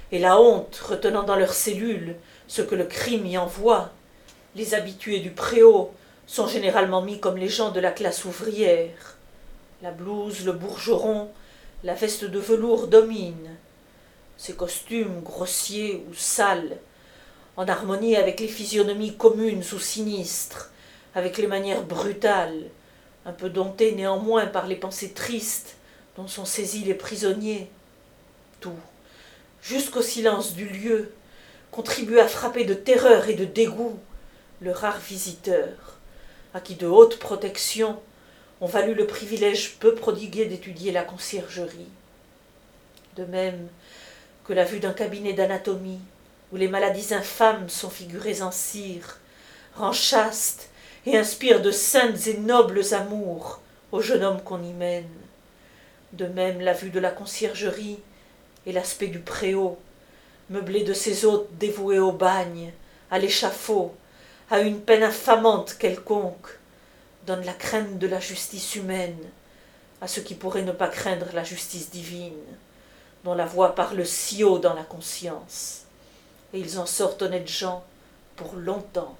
et la honte retenant dans leurs cellules ce que le crime y envoie, les habitués du préau sont généralement mis comme les gens de la classe ouvrière. La blouse, le bourgeron, la veste de velours dominent. Ces costumes grossiers ou sales, en harmonie avec les physionomies communes ou sinistres, avec les manières brutales, un peu domptées néanmoins par les pensées tristes dont sont saisis les prisonniers. Tout, jusqu'au silence du lieu, contribue à frapper de terreur et de dégoût le rare visiteur, à qui de hautes protections ont valu le privilège peu prodigué d'étudier la conciergerie. De même que la vue d'un cabinet d'anatomie, où les maladies infâmes sont figurées en cire, rend chaste et inspire de saintes et nobles amours au jeune homme qu'on y mène. De même la vue de la conciergerie et l'aspect du préau, meublé de ses hôtes dévoués au bagne, à l'échafaud, à une peine infamante quelconque, donne la crainte de la justice humaine à ceux qui pourraient ne pas craindre la justice divine, dont la voix parle si haut dans la conscience, et ils en sortent honnêtes gens pour longtemps.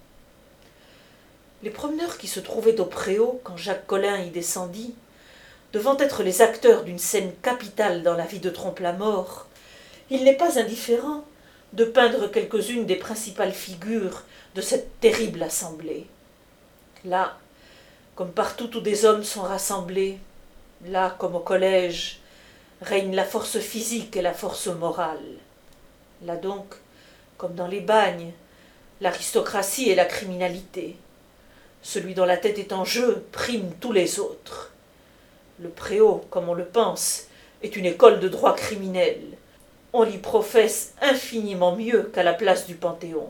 Les promeneurs qui se trouvaient au préau quand Jacques Collin y descendit, devant être les acteurs d'une scène capitale dans la vie de Trompe-la-Mort, il n'est pas indifférent de peindre quelques-unes des principales figures de cette terrible assemblée. Là, comme partout où des hommes sont rassemblés, là, comme au collège, règne la force physique et la force morale. Là donc, comme dans les bagnes, l'aristocratie et la criminalité. Celui dont la tête est en jeu prime tous les autres. Le préau, comme on le pense, est une école de droit criminel. On l'y professe infiniment mieux qu'à la place du Panthéon.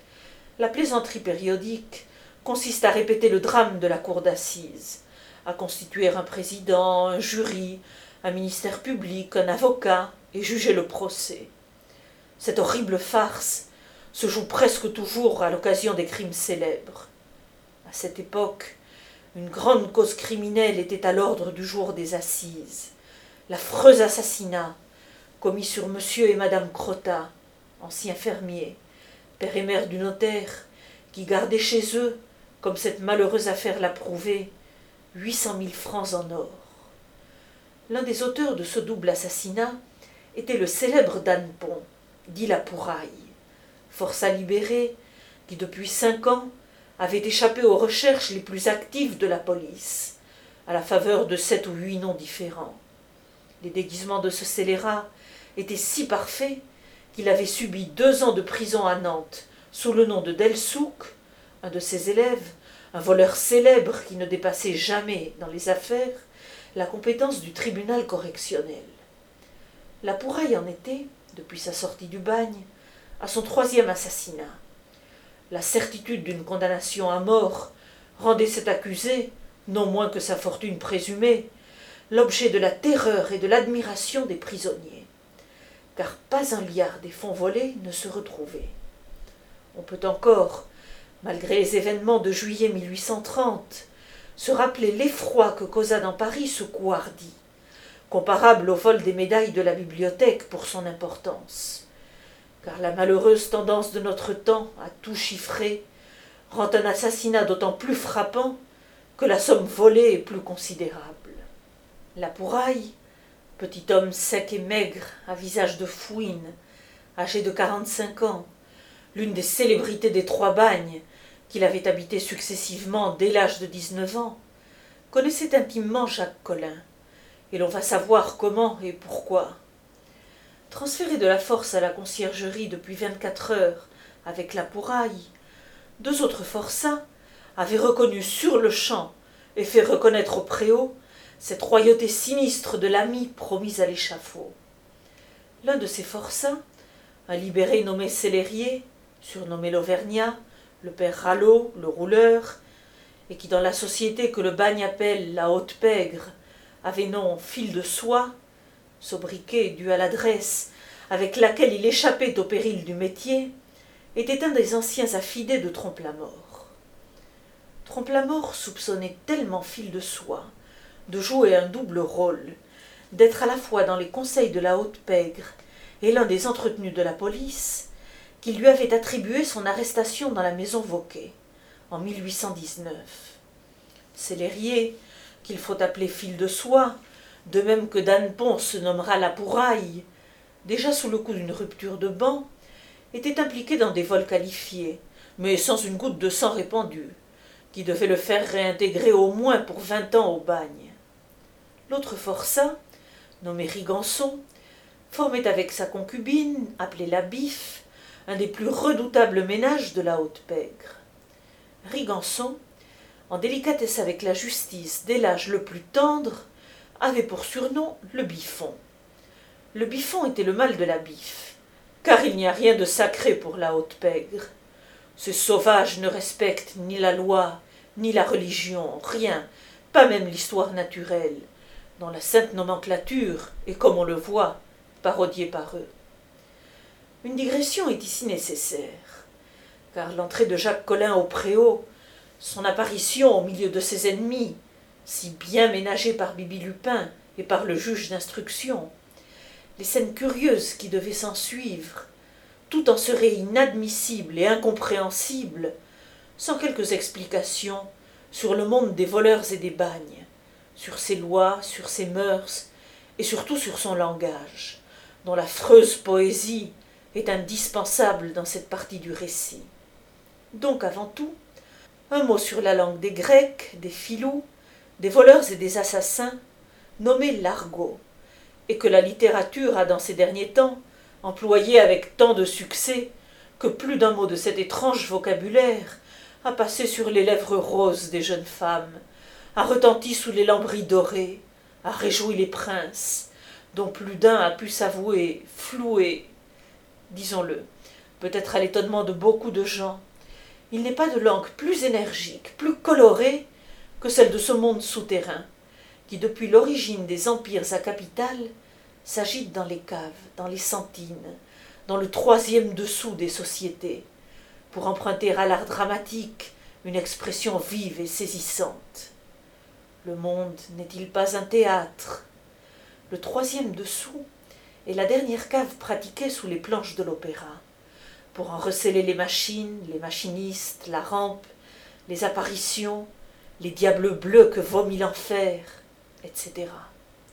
La plaisanterie périodique consiste à répéter le drame de la cour d'assises, à constituer un président, un jury, un ministère public, un avocat, et juger le procès. Cette horrible farce se joue presque toujours à l'occasion des crimes célèbres. À cette époque, une grande cause criminelle était à l'ordre du jour des assises. L'affreux assassinat commis sur monsieur et madame Crottat, anciens fermiers, père et mère du notaire, qui gardaient chez eux, comme cette malheureuse affaire l'a prouvé, huit cent mille francs en or. L'un des auteurs de ce double assassinat était le célèbre Dannepoint, dit la Pouraille, forçat libéré qui depuis cinq ans avait échappé aux recherches les plus actives de la police, à la faveur de sept ou huit noms différents. Les déguisements de ce scélérat étaient si parfaits qu'il avait subi deux ans de prison à Nantes sous le nom de Delsouk, un de ses élèves, un voleur célèbre qui ne dépassait jamais dans les affaires la compétence du tribunal correctionnel. La Pouraille en était, depuis sa sortie du bagne, à son troisième assassinat. La certitude d'une condamnation à mort rendait cet accusé, non moins que sa fortune présumée, l'objet de la terreur et de l'admiration des prisonniers, car pas un liard des fonds volés ne se retrouvait. On peut encore, malgré les événements de juillet mille huit cent trente, se rappeler l'effroi que causa dans Paris ce coup hardi, comparable au vol des médailles de la bibliothèque pour son importance, car la malheureuse tendance de notre temps à tout chiffrer rend un assassinat d'autant plus frappant que la somme volée est plus considérable. La Pouraille, petit homme sec et maigre, à visage de fouine, âgé de quarante-cinq ans, l'une des célébrités des Trois-Bagnes, qu'il avait habité successivement dès l'âge de dix-neuf ans, connaissait intimement Jacques Collin, et l'on va savoir comment et pourquoi. Transféré de la force à la conciergerie depuis vingt-quatre heures avec la Pouraille, deux autres forçats avaient reconnu sur le champ et fait reconnaître au préau cette royauté sinistre de l'ami promis à l'échafaud. L'un de ces forçats, un libéré nommé Célérier, surnommé l'Auvergnat, le père Ralleau, le rouleur, et qui dans la société que le bagne appelle la haute pègre avait nom fil de soie, sobriquet dû à l'adresse avec laquelle il échappait au péril du métier, était un des anciens affidés de Trompe-la-Mort. Trompe-la-Mort soupçonnait tellement fil de soie de jouer un double rôle, d'être à la fois dans les conseils de la haute pègre et l'un des entretenus de la police, qui lui avait attribué son arrestation dans la maison Vauquer, en mille huit cent dix-neuf. Célérier, qu'il faut appeler fil de soie, de même que Danneponce se nommera la Pouraille, déjà sous le coup d'une rupture de ban, était impliqué dans des vols qualifiés, mais sans une goutte de sang répandue, qui devait le faire réintégrer au moins pour vingt ans au bagne. L'autre forçat, nommé Rigançon, formait avec sa concubine, appelée la Biffe, un des plus redoutables ménages de la Haute-Pègre. Rigançon, en délicatesse avec la justice dès l'âge le plus tendre, avait pour surnom le Biffon. Le Biffon était le mâle de la Biffe, car il n'y a rien de sacré pour la Haute-Pègre. Ces sauvages ne respectent ni la loi, ni la religion, rien, pas même l'histoire naturelle, dont la sainte nomenclature est, comme on le voit, parodiée par eux. Une digression est ici nécessaire, car l'entrée de Jacques Collin au Préau, son apparition au milieu de ses ennemis, si bien ménagée par Bibi Lupin et par le juge d'instruction, les scènes curieuses qui devaient s'ensuivre, tout en serait inadmissible et incompréhensible, sans quelques explications sur le monde des voleurs et des bagnes, sur ses lois, sur ses mœurs, et surtout sur son langage, dont l'affreuse poésie est indispensable dans cette partie du récit. Donc, avant tout, un mot sur la langue des Grecs, des Filous, des voleurs et des assassins, nommée l'argot, et que la littérature a dans ces derniers temps employé avec tant de succès que plus d'un mot de cet étrange vocabulaire a passé sur les lèvres roses des jeunes femmes, a retenti sous les lambris dorés, a réjoui les princes, dont plus d'un a pu s'avouer floué. Disons-le, peut-être à l'étonnement de beaucoup de gens, il n'est pas de langue plus énergique, plus colorée que celle de ce monde souterrain, qui depuis l'origine des empires à capitale s'agite dans les caves, dans les sentines, dans le troisième dessous des sociétés, pour emprunter à l'art dramatique une expression vive et saisissante. Le monde n'est-il pas un théâtre? Le troisième dessous est la dernière cave pratiquée sous les planches de l'opéra, pour en receller les machines, les machinistes, la rampe, les apparitions, les diables bleus que vomit l'enfer, et cetera.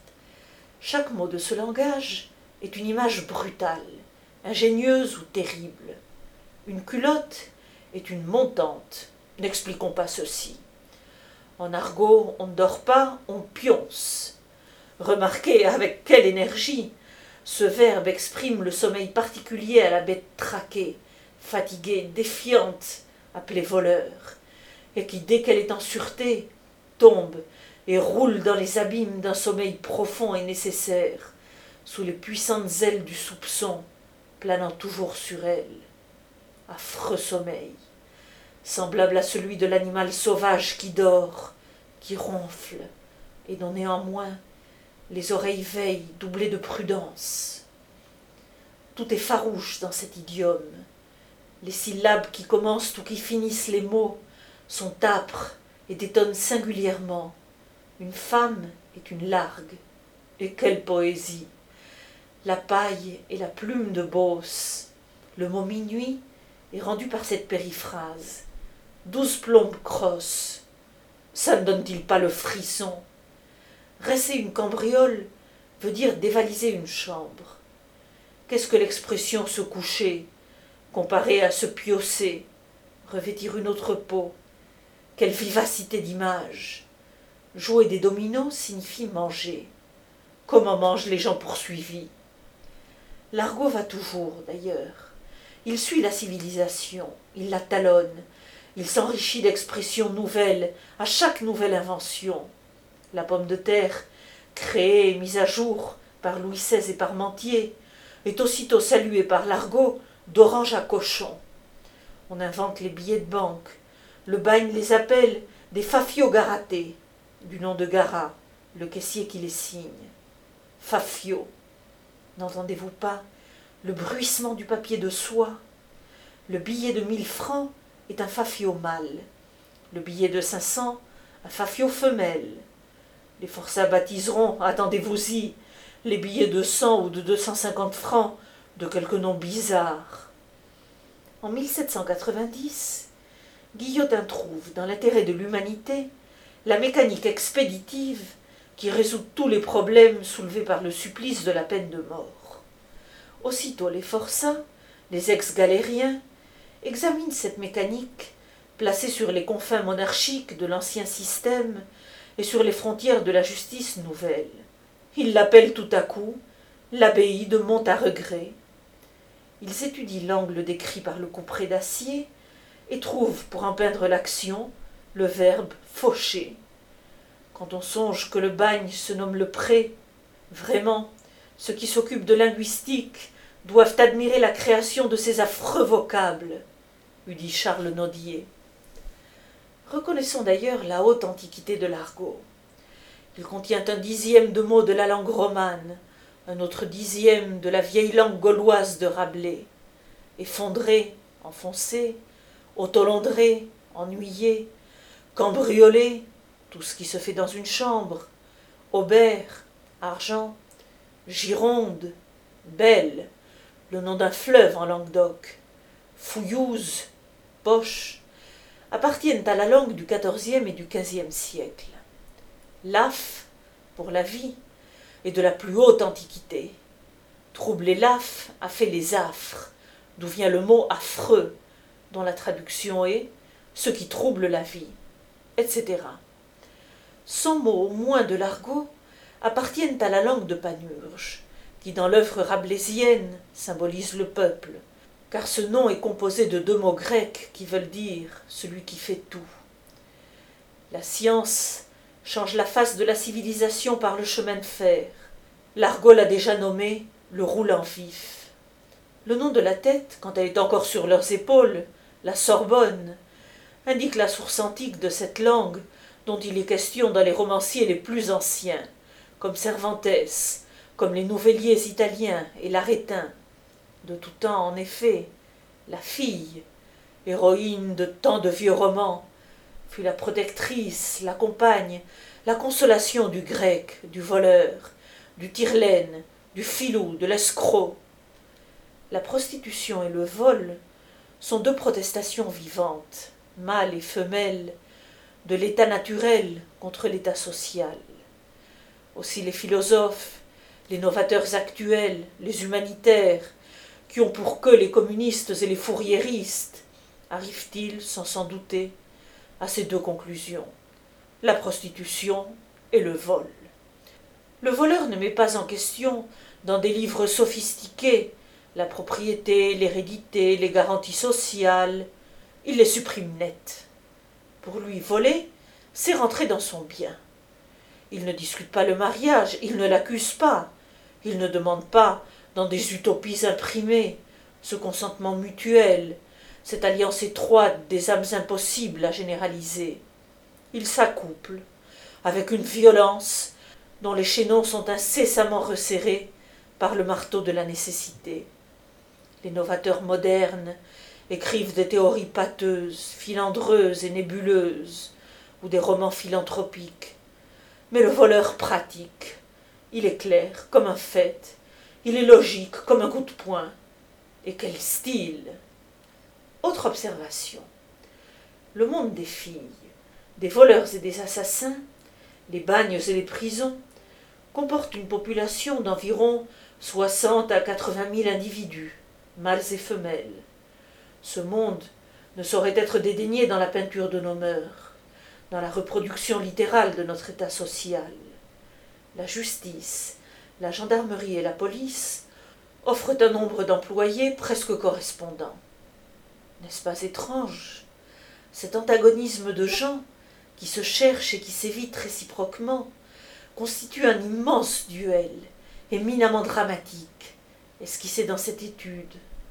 Chaque mot de ce langage est une image brutale, ingénieuse ou terrible. Une culotte est une montante. N'expliquons pas ceci. En argot, on ne dort pas, on pionce. Remarquez avec quelle énergie ce verbe exprime le sommeil particulier à la bête traquée, fatiguée, défiante, appelée voleur, et qui, dès qu'elle est en sûreté, tombe et roule dans les abîmes d'un sommeil profond et nécessaire, sous les puissantes ailes du soupçon, planant toujours sur elle. Affreux sommeil, semblable à celui de l'animal sauvage qui dort, qui ronfle, et dont néanmoins les oreilles veillent doublées de prudence. Tout est farouche dans cet idiome. Les syllabes qui commencent ou qui finissent les mots sont âpres et détonnent singulièrement. Une femme est une largue. Et quelle poésie! La paille et la plume de Beauce. Le mot minuit est rendu par cette périphrase. Douze plombes crosses. Ça ne donne-t-il pas le frisson? Dresser une cambriole veut dire dévaliser une chambre. Qu'est-ce que l'expression se coucher, comparée à se piosser, revêtir une autre peau? Quelle vivacité d'image! Jouer des dominos signifie manger. Comment mangent les gens poursuivis? L'argot va toujours, d'ailleurs. Il suit la civilisation, il la talonne, il s'enrichit d'expressions nouvelles à chaque nouvelle invention. La pomme de terre, créée et mise à jour par Louis seize et Parmentier, est aussitôt saluée par l'argot d'orange à cochon. On invente les billets de banque. Le bagne les appelle des fafios garatés, du nom de Garat, le caissier qui les signe. Fafio. N'entendez-vous pas le bruissement du papier de soie? Le billet de mille francs est un fafio mâle. Le billet de cinq cents, un fafio femelle. Les forçats baptiseront, attendez-vous-y, les billets de cent ou de deux cent cinquante francs de quelque nom bizarre. En mille sept cent quatre-vingt-dix, Guillotin trouve, dans l'intérêt de l'humanité, la mécanique expéditive qui résout tous les problèmes soulevés par le supplice de la peine de mort. Aussitôt les forçats, les ex-galériens, examinent cette mécanique placée sur les confins monarchiques de l'ancien système et sur les frontières de la justice nouvelle. Ils l'appellent tout à coup l'abbaye de Montaregret. Ils étudient l'angle décrit par le couperet d'acier et trouvent, pour en peindre l'action, le verbe faucher. Quand on songe que le bagne se nomme le pré, vraiment, ceux qui s'occupent de linguistique doivent admirer la création de ces affreux vocables, eût dit Charles Nodier. Reconnaissons d'ailleurs la haute antiquité de l'argot. Il contient un dixième de mots de la langue romane, un autre dixième de la vieille langue gauloise de Rabelais. Effondré, enfoncé, autolondré, ennuyé, cambriolé, tout ce qui se fait dans une chambre, aubert, argent, Gironde, belle, le nom d'un fleuve en Languedoc, fouillouse, poche, appartiennent à la langue du quatorzième et du quinzième siècle. L'af, pour la vie, est de la plus haute antiquité. Troubler l'af a fait les affres, d'où vient le mot affreux, dont la traduction est « ce qui trouble la vie », et cetera. Cent mots au moins de l'argot appartiennent à la langue de Panurge, qui dans l'œuvre rabelaisienne symbolise le peuple, car ce nom est composé de deux mots grecs qui veulent dire « celui qui fait tout ». La science change la face de la civilisation par le chemin de fer. L'argot l'a déjà nommé le roulant vif. Le nom de la tête, quand elle est encore sur leurs épaules, la Sorbonne, indique la source antique de cette langue dont il est question dans les romanciers les plus anciens, comme Cervantes, comme les nouvelliers italiens et l'Arétin. De tout temps, en effet, la fille, héroïne de tant de vieux romans, fut la protectrice, la compagne, la consolation du grec, du voleur, du tire-laine, du filou, de l'escroc. La prostitution et le vol sont deux protestations vivantes, mâle et femelle, de l'état naturel contre l'état social. Aussi les philosophes, les novateurs actuels, les humanitaires, qui ont pour queue les communistes et les fourriéristes, arrivent-ils, sans s'en douter, à ces deux conclusions, la prostitution et le vol. Le voleur ne met pas en question, dans des livres sophistiqués, la propriété, l'hérédité, les garanties sociales, il les supprime net. Pour lui, voler, c'est rentrer dans son bien. Il ne discute pas le mariage, il ne l'accuse pas, il ne demande pas, dans des utopies imprimées, ce consentement mutuel, cette alliance étroite des âmes impossibles à généraliser. Il s'accouple, avec une violence dont les chaînons sont incessamment resserrés par le marteau de la nécessité. Les novateurs modernes écrivent des théories pâteuses, filandreuses et nébuleuses, ou des romans philanthropiques. Mais le voleur pratique. Il est clair comme un fait. Il est logique comme un coup de poing. Et quel style! Autre observation. Le monde des filles, des voleurs et des assassins, les bagnes et les prisons, comporte une population d'environ soixante à quatre-vingt mille individus, mâles et femelles. Ce monde ne saurait être dédaigné dans la peinture de nos mœurs, dans la reproduction littérale de notre état social. La justice, la gendarmerie et la police offrent un nombre d'employés presque correspondant. N'est-ce pas étrange, cet antagonisme de gens qui se cherchent et qui s'évitent réciproquement constitue un immense duel, éminemment dramatique, esquissé dans cette étude.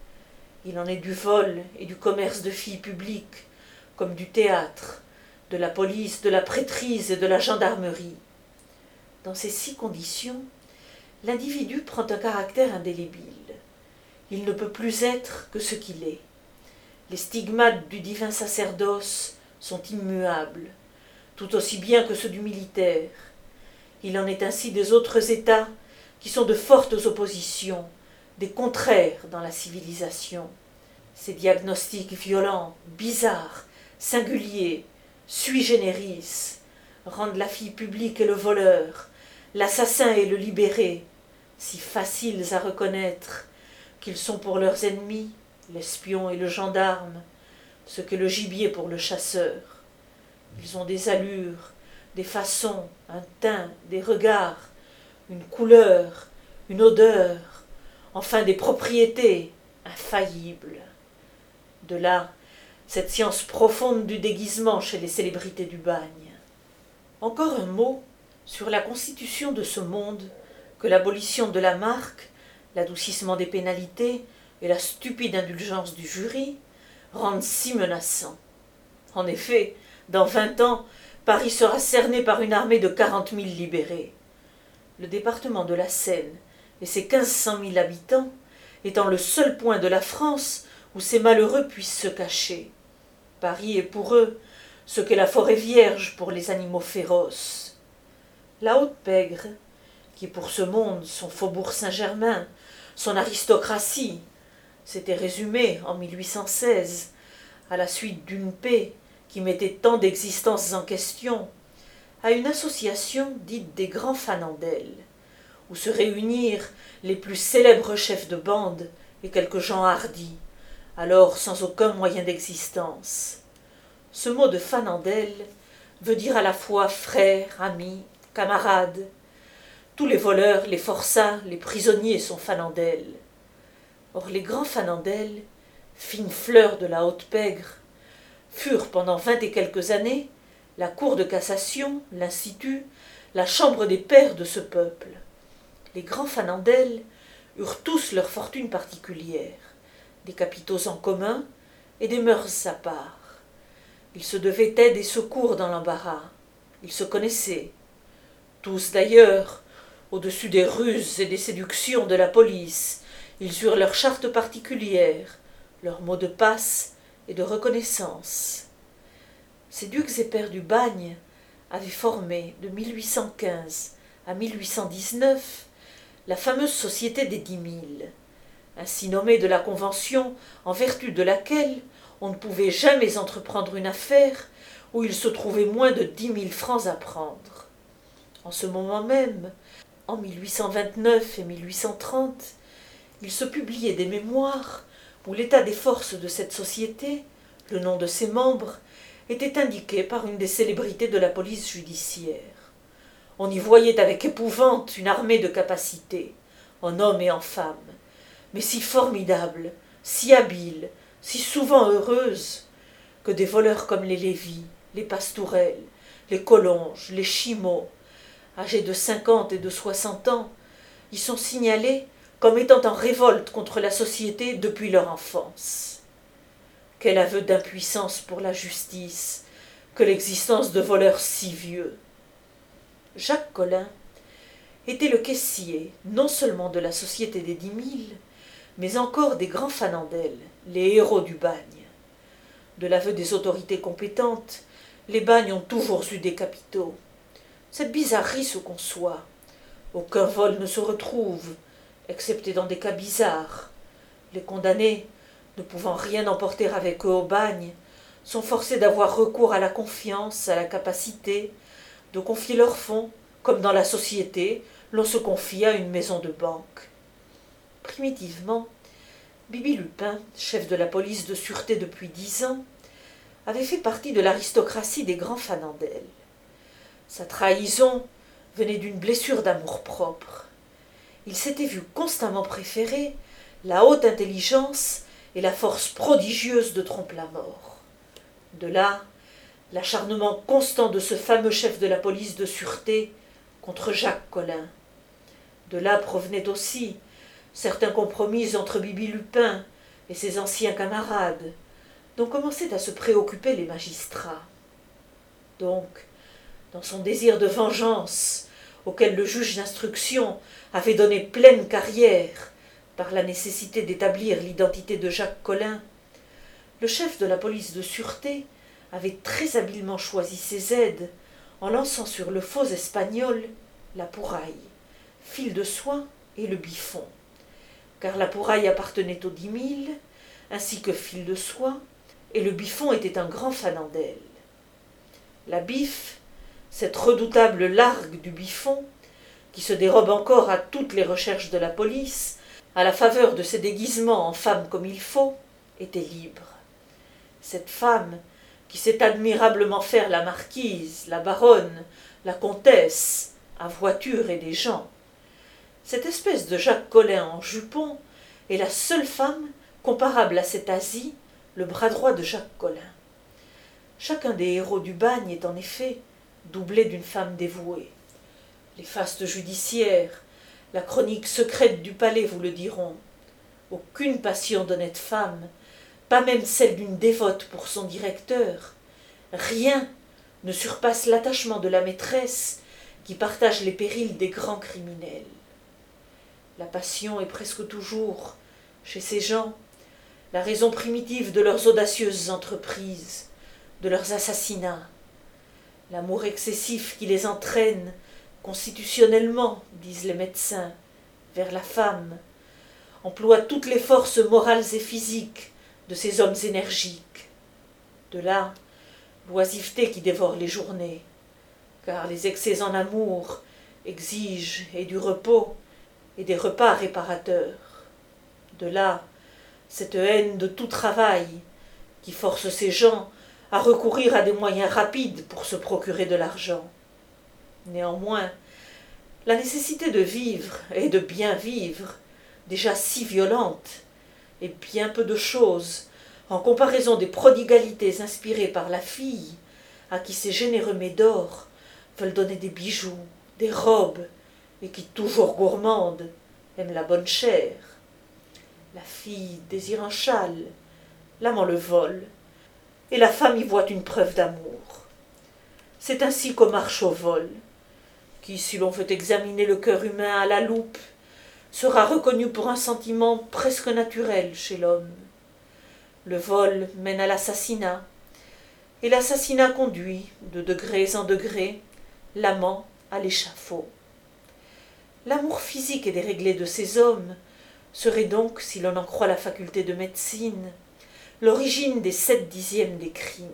Il en est du vol et du commerce de filles publiques, comme du théâtre, de la police, de la prêtrise et de la gendarmerie. Dans ces six conditions, l'individu prend un caractère indélébile. Il ne peut plus être que ce qu'il est. Les stigmates du divin sacerdoce sont immuables, tout aussi bien que ceux du militaire. Il en est ainsi des autres états qui sont de fortes oppositions, des contraires dans la civilisation. Ces diagnostics violents, bizarres, singuliers, sui generis, rendent la fille publique et le voleur, l'assassin et le libéré, si faciles à reconnaître qu'ils sont pour leurs ennemis, l'espion et le gendarme, ce que le gibier pour le chasseur. Ils ont des allures, des façons, un teint, des regards, une couleur, une odeur, enfin des propriétés infaillibles. De là, cette science profonde du déguisement chez les célébrités du bagne. Encore un mot sur la constitution de ce monde que l'abolition de la marque, l'adoucissement des pénalités et la stupide indulgence du jury rendent si menaçant. En effet, dans vingt ans, Paris sera cerné par une armée de quarante mille libérés. Le département de la Seine et ses quinze cent mille habitants étant le seul point de la France où ces malheureux puissent se cacher. Paris est pour eux ce qu'est la forêt vierge pour les animaux féroces. La Haute-Pègre, qui pour ce monde son faubourg Saint-Germain, son aristocratie, s'était résumée en mille huit cent seize, à la suite d'une paix qui mettait tant d'existences en question, à une association dite des Grands Fanandels, où se réunirent les plus célèbres chefs de bande et quelques gens hardis, alors sans aucun moyen d'existence. Ce mot de Fanandel veut dire à la fois frère, ami, camarade. Tous les voleurs, les forçats, les prisonniers sont Fanandels. Or les Grands Fanandels, fines fleurs de la Haute-Pègre, furent pendant vingt et quelques années la cour de cassation, l'institut, la chambre des pairs de ce peuple. Les Grands Fanandels eurent tous leur fortune particulière, des capitaux en commun et des mœurs à part. Ils se devaient aide et secours dans l'embarras. Ils se connaissaient. Tous d'ailleurs, au-dessus des ruses et des séductions de la police, ils eurent leur charte particulière, leur mot de passe et de reconnaissance. Ces ducs et pairs du bagne avaient formé, de mille huit cent quinze à mille huit cent dix-neuf, la fameuse Société des Dix Mille, ainsi nommée de la Convention en vertu de laquelle on ne pouvait jamais entreprendre une affaire où il se trouvait moins de dix mille francs à prendre. En ce moment même, en mille huit cent vingt-neuf et mille huit cent trente, il se publiait des mémoires où l'état des forces de cette société, le nom de ses membres, était indiqué par une des célébrités de la police judiciaire. On y voyait avec épouvante une armée de capacités, en hommes et en femmes, mais si formidable, si habile, si souvent heureuse, que des voleurs comme les Lévy, les Pastourelles, les Collonges, les Chimaux, âgés de cinquante et de soixante ans, y sont signalés comme étant en révolte contre la société depuis leur enfance. Quel aveu d'impuissance pour la justice que l'existence de voleurs si vieux. Jacques Collin était le caissier non seulement de la Société des Dix Mille, mais encore des Grands Fanandels, les héros du bagne. De l'aveu des autorités compétentes, les bagnes ont toujours eu des capitaux. Cette bizarrerie se conçoit. Aucun vol ne se retrouve, excepté dans des cas bizarres. Les condamnés, ne pouvant rien emporter avec eux au bagne, sont forcés d'avoir recours à la confiance, à la capacité, de confier leurs fonds, comme dans la société, l'on se confie à une maison de banque. Primitivement, Bibi Lupin, chef de la police de sûreté depuis dix ans, avait fait partie de l'aristocratie des Grands Fanandels. Sa trahison venait d'une blessure d'amour-propre. Il s'était vu constamment préférer la haute intelligence et la force prodigieuse de Trompe-la-Mort. De là, l'acharnement constant de ce fameux chef de la police de sûreté contre Jacques Collin. De là provenaient aussi certains compromis entre Bibi Lupin et ses anciens camarades, dont commençaient à se préoccuper les magistrats. Donc, dans son désir de vengeance, auquel le juge d'instruction avait donné pleine carrière par la nécessité d'établir l'identité de Jacques Collin, le chef de la police de sûreté avait très habilement choisi ses aides en lançant sur le faux espagnol la pouraille, fil de soie et le biffon, car la pouraille appartenait aux dix mille, ainsi que Fil de Soie, et le Biffon était un grand fanand d'elle. La Biffe, cette redoutable largue du Biffon, qui se dérobe encore à toutes les recherches de la police, à la faveur de ses déguisements en femme comme il faut, était libre. Cette femme, qui sait admirablement faire la marquise, la baronne, la comtesse, à voiture et des gens. Cette espèce de Jacques Collin en jupon est la seule femme comparable à cette Asie, le bras droit de Jacques Collin. Chacun des héros du bagne est en effet doublé d'une femme dévouée. Les fastes judiciaires, la chronique secrète du palais vous le diront. Aucune passion d'honnête femme, pas même celle d'une dévote pour son directeur, rien ne surpasse l'attachement de la maîtresse qui partage les périls des grands criminels. La passion est presque toujours, chez ces gens, la raison primitive de leurs audacieuses entreprises, de leurs assassinats. L'amour excessif qui les entraîne, constitutionnellement, disent les médecins, vers la femme, emploie toutes les forces morales et physiques de ces hommes énergiques. De là, l'oisiveté qui dévore les journées, car les excès en amour exigent et du repos et des repas réparateurs. De là, cette haine de tout travail qui force ces gens à recourir à des moyens rapides pour se procurer de l'argent. Néanmoins, la nécessité de vivre et de bien vivre, déjà si violente, est bien peu de choses en comparaison des prodigalités inspirées par la fille à qui ces généreux médors veulent donner des bijoux, des robes, et qui, toujours gourmande, aime la bonne chair. La fille désire un châle, l'amant le vole, et la femme y voit une preuve d'amour. C'est ainsi qu'on marche au vol, qui, si l'on veut examiner le cœur humain à la loupe, sera reconnu pour un sentiment presque naturel chez l'homme. Le vol mène à l'assassinat, et l'assassinat conduit, de degrés en degrés, l'amant à l'échafaud. L'amour physique et déréglé de ces hommes serait donc, si l'on en croit la faculté de médecine, l'origine des sept dixièmes des crimes.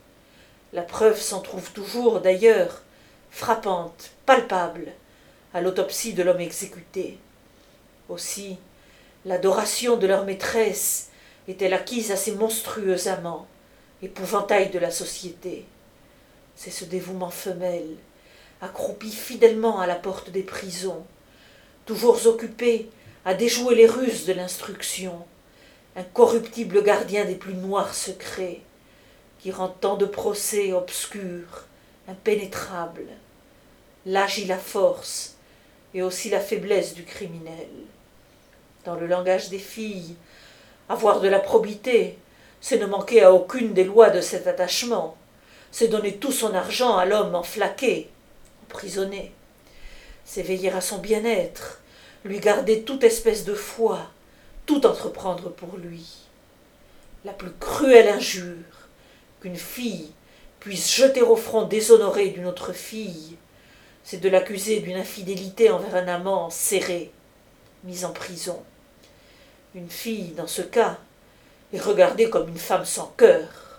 La preuve s'en trouve toujours, d'ailleurs, frappante, palpable, à l'autopsie de l'homme exécuté. Aussi, l'adoration de leur maîtresse est-elle acquise à ces monstrueux amants, épouvantail de la société. C'est ce dévouement femelle, accroupi fidèlement à la porte des prisons, toujours occupé à déjouer les ruses de l'instruction, incorruptible gardien des plus noirs secrets, qui rend tant de procès obscurs, impénétrables. L'âge et la force, et aussi la faiblesse du criminel. Dans le langage des filles, avoir de la probité, c'est ne manquer à aucune des lois de cet attachement, c'est donner tout son argent à l'homme enflaqué, emprisonné, c'est veiller à son bien-être, lui garder toute espèce de foi, tout entreprendre pour lui. La plus cruelle injure qu'une fille puisse jeter au front déshonoré d'une autre fille, c'est de l'accuser d'une infidélité envers un amant serré, mis en prison. Une fille, dans ce cas, est regardée comme une femme sans cœur.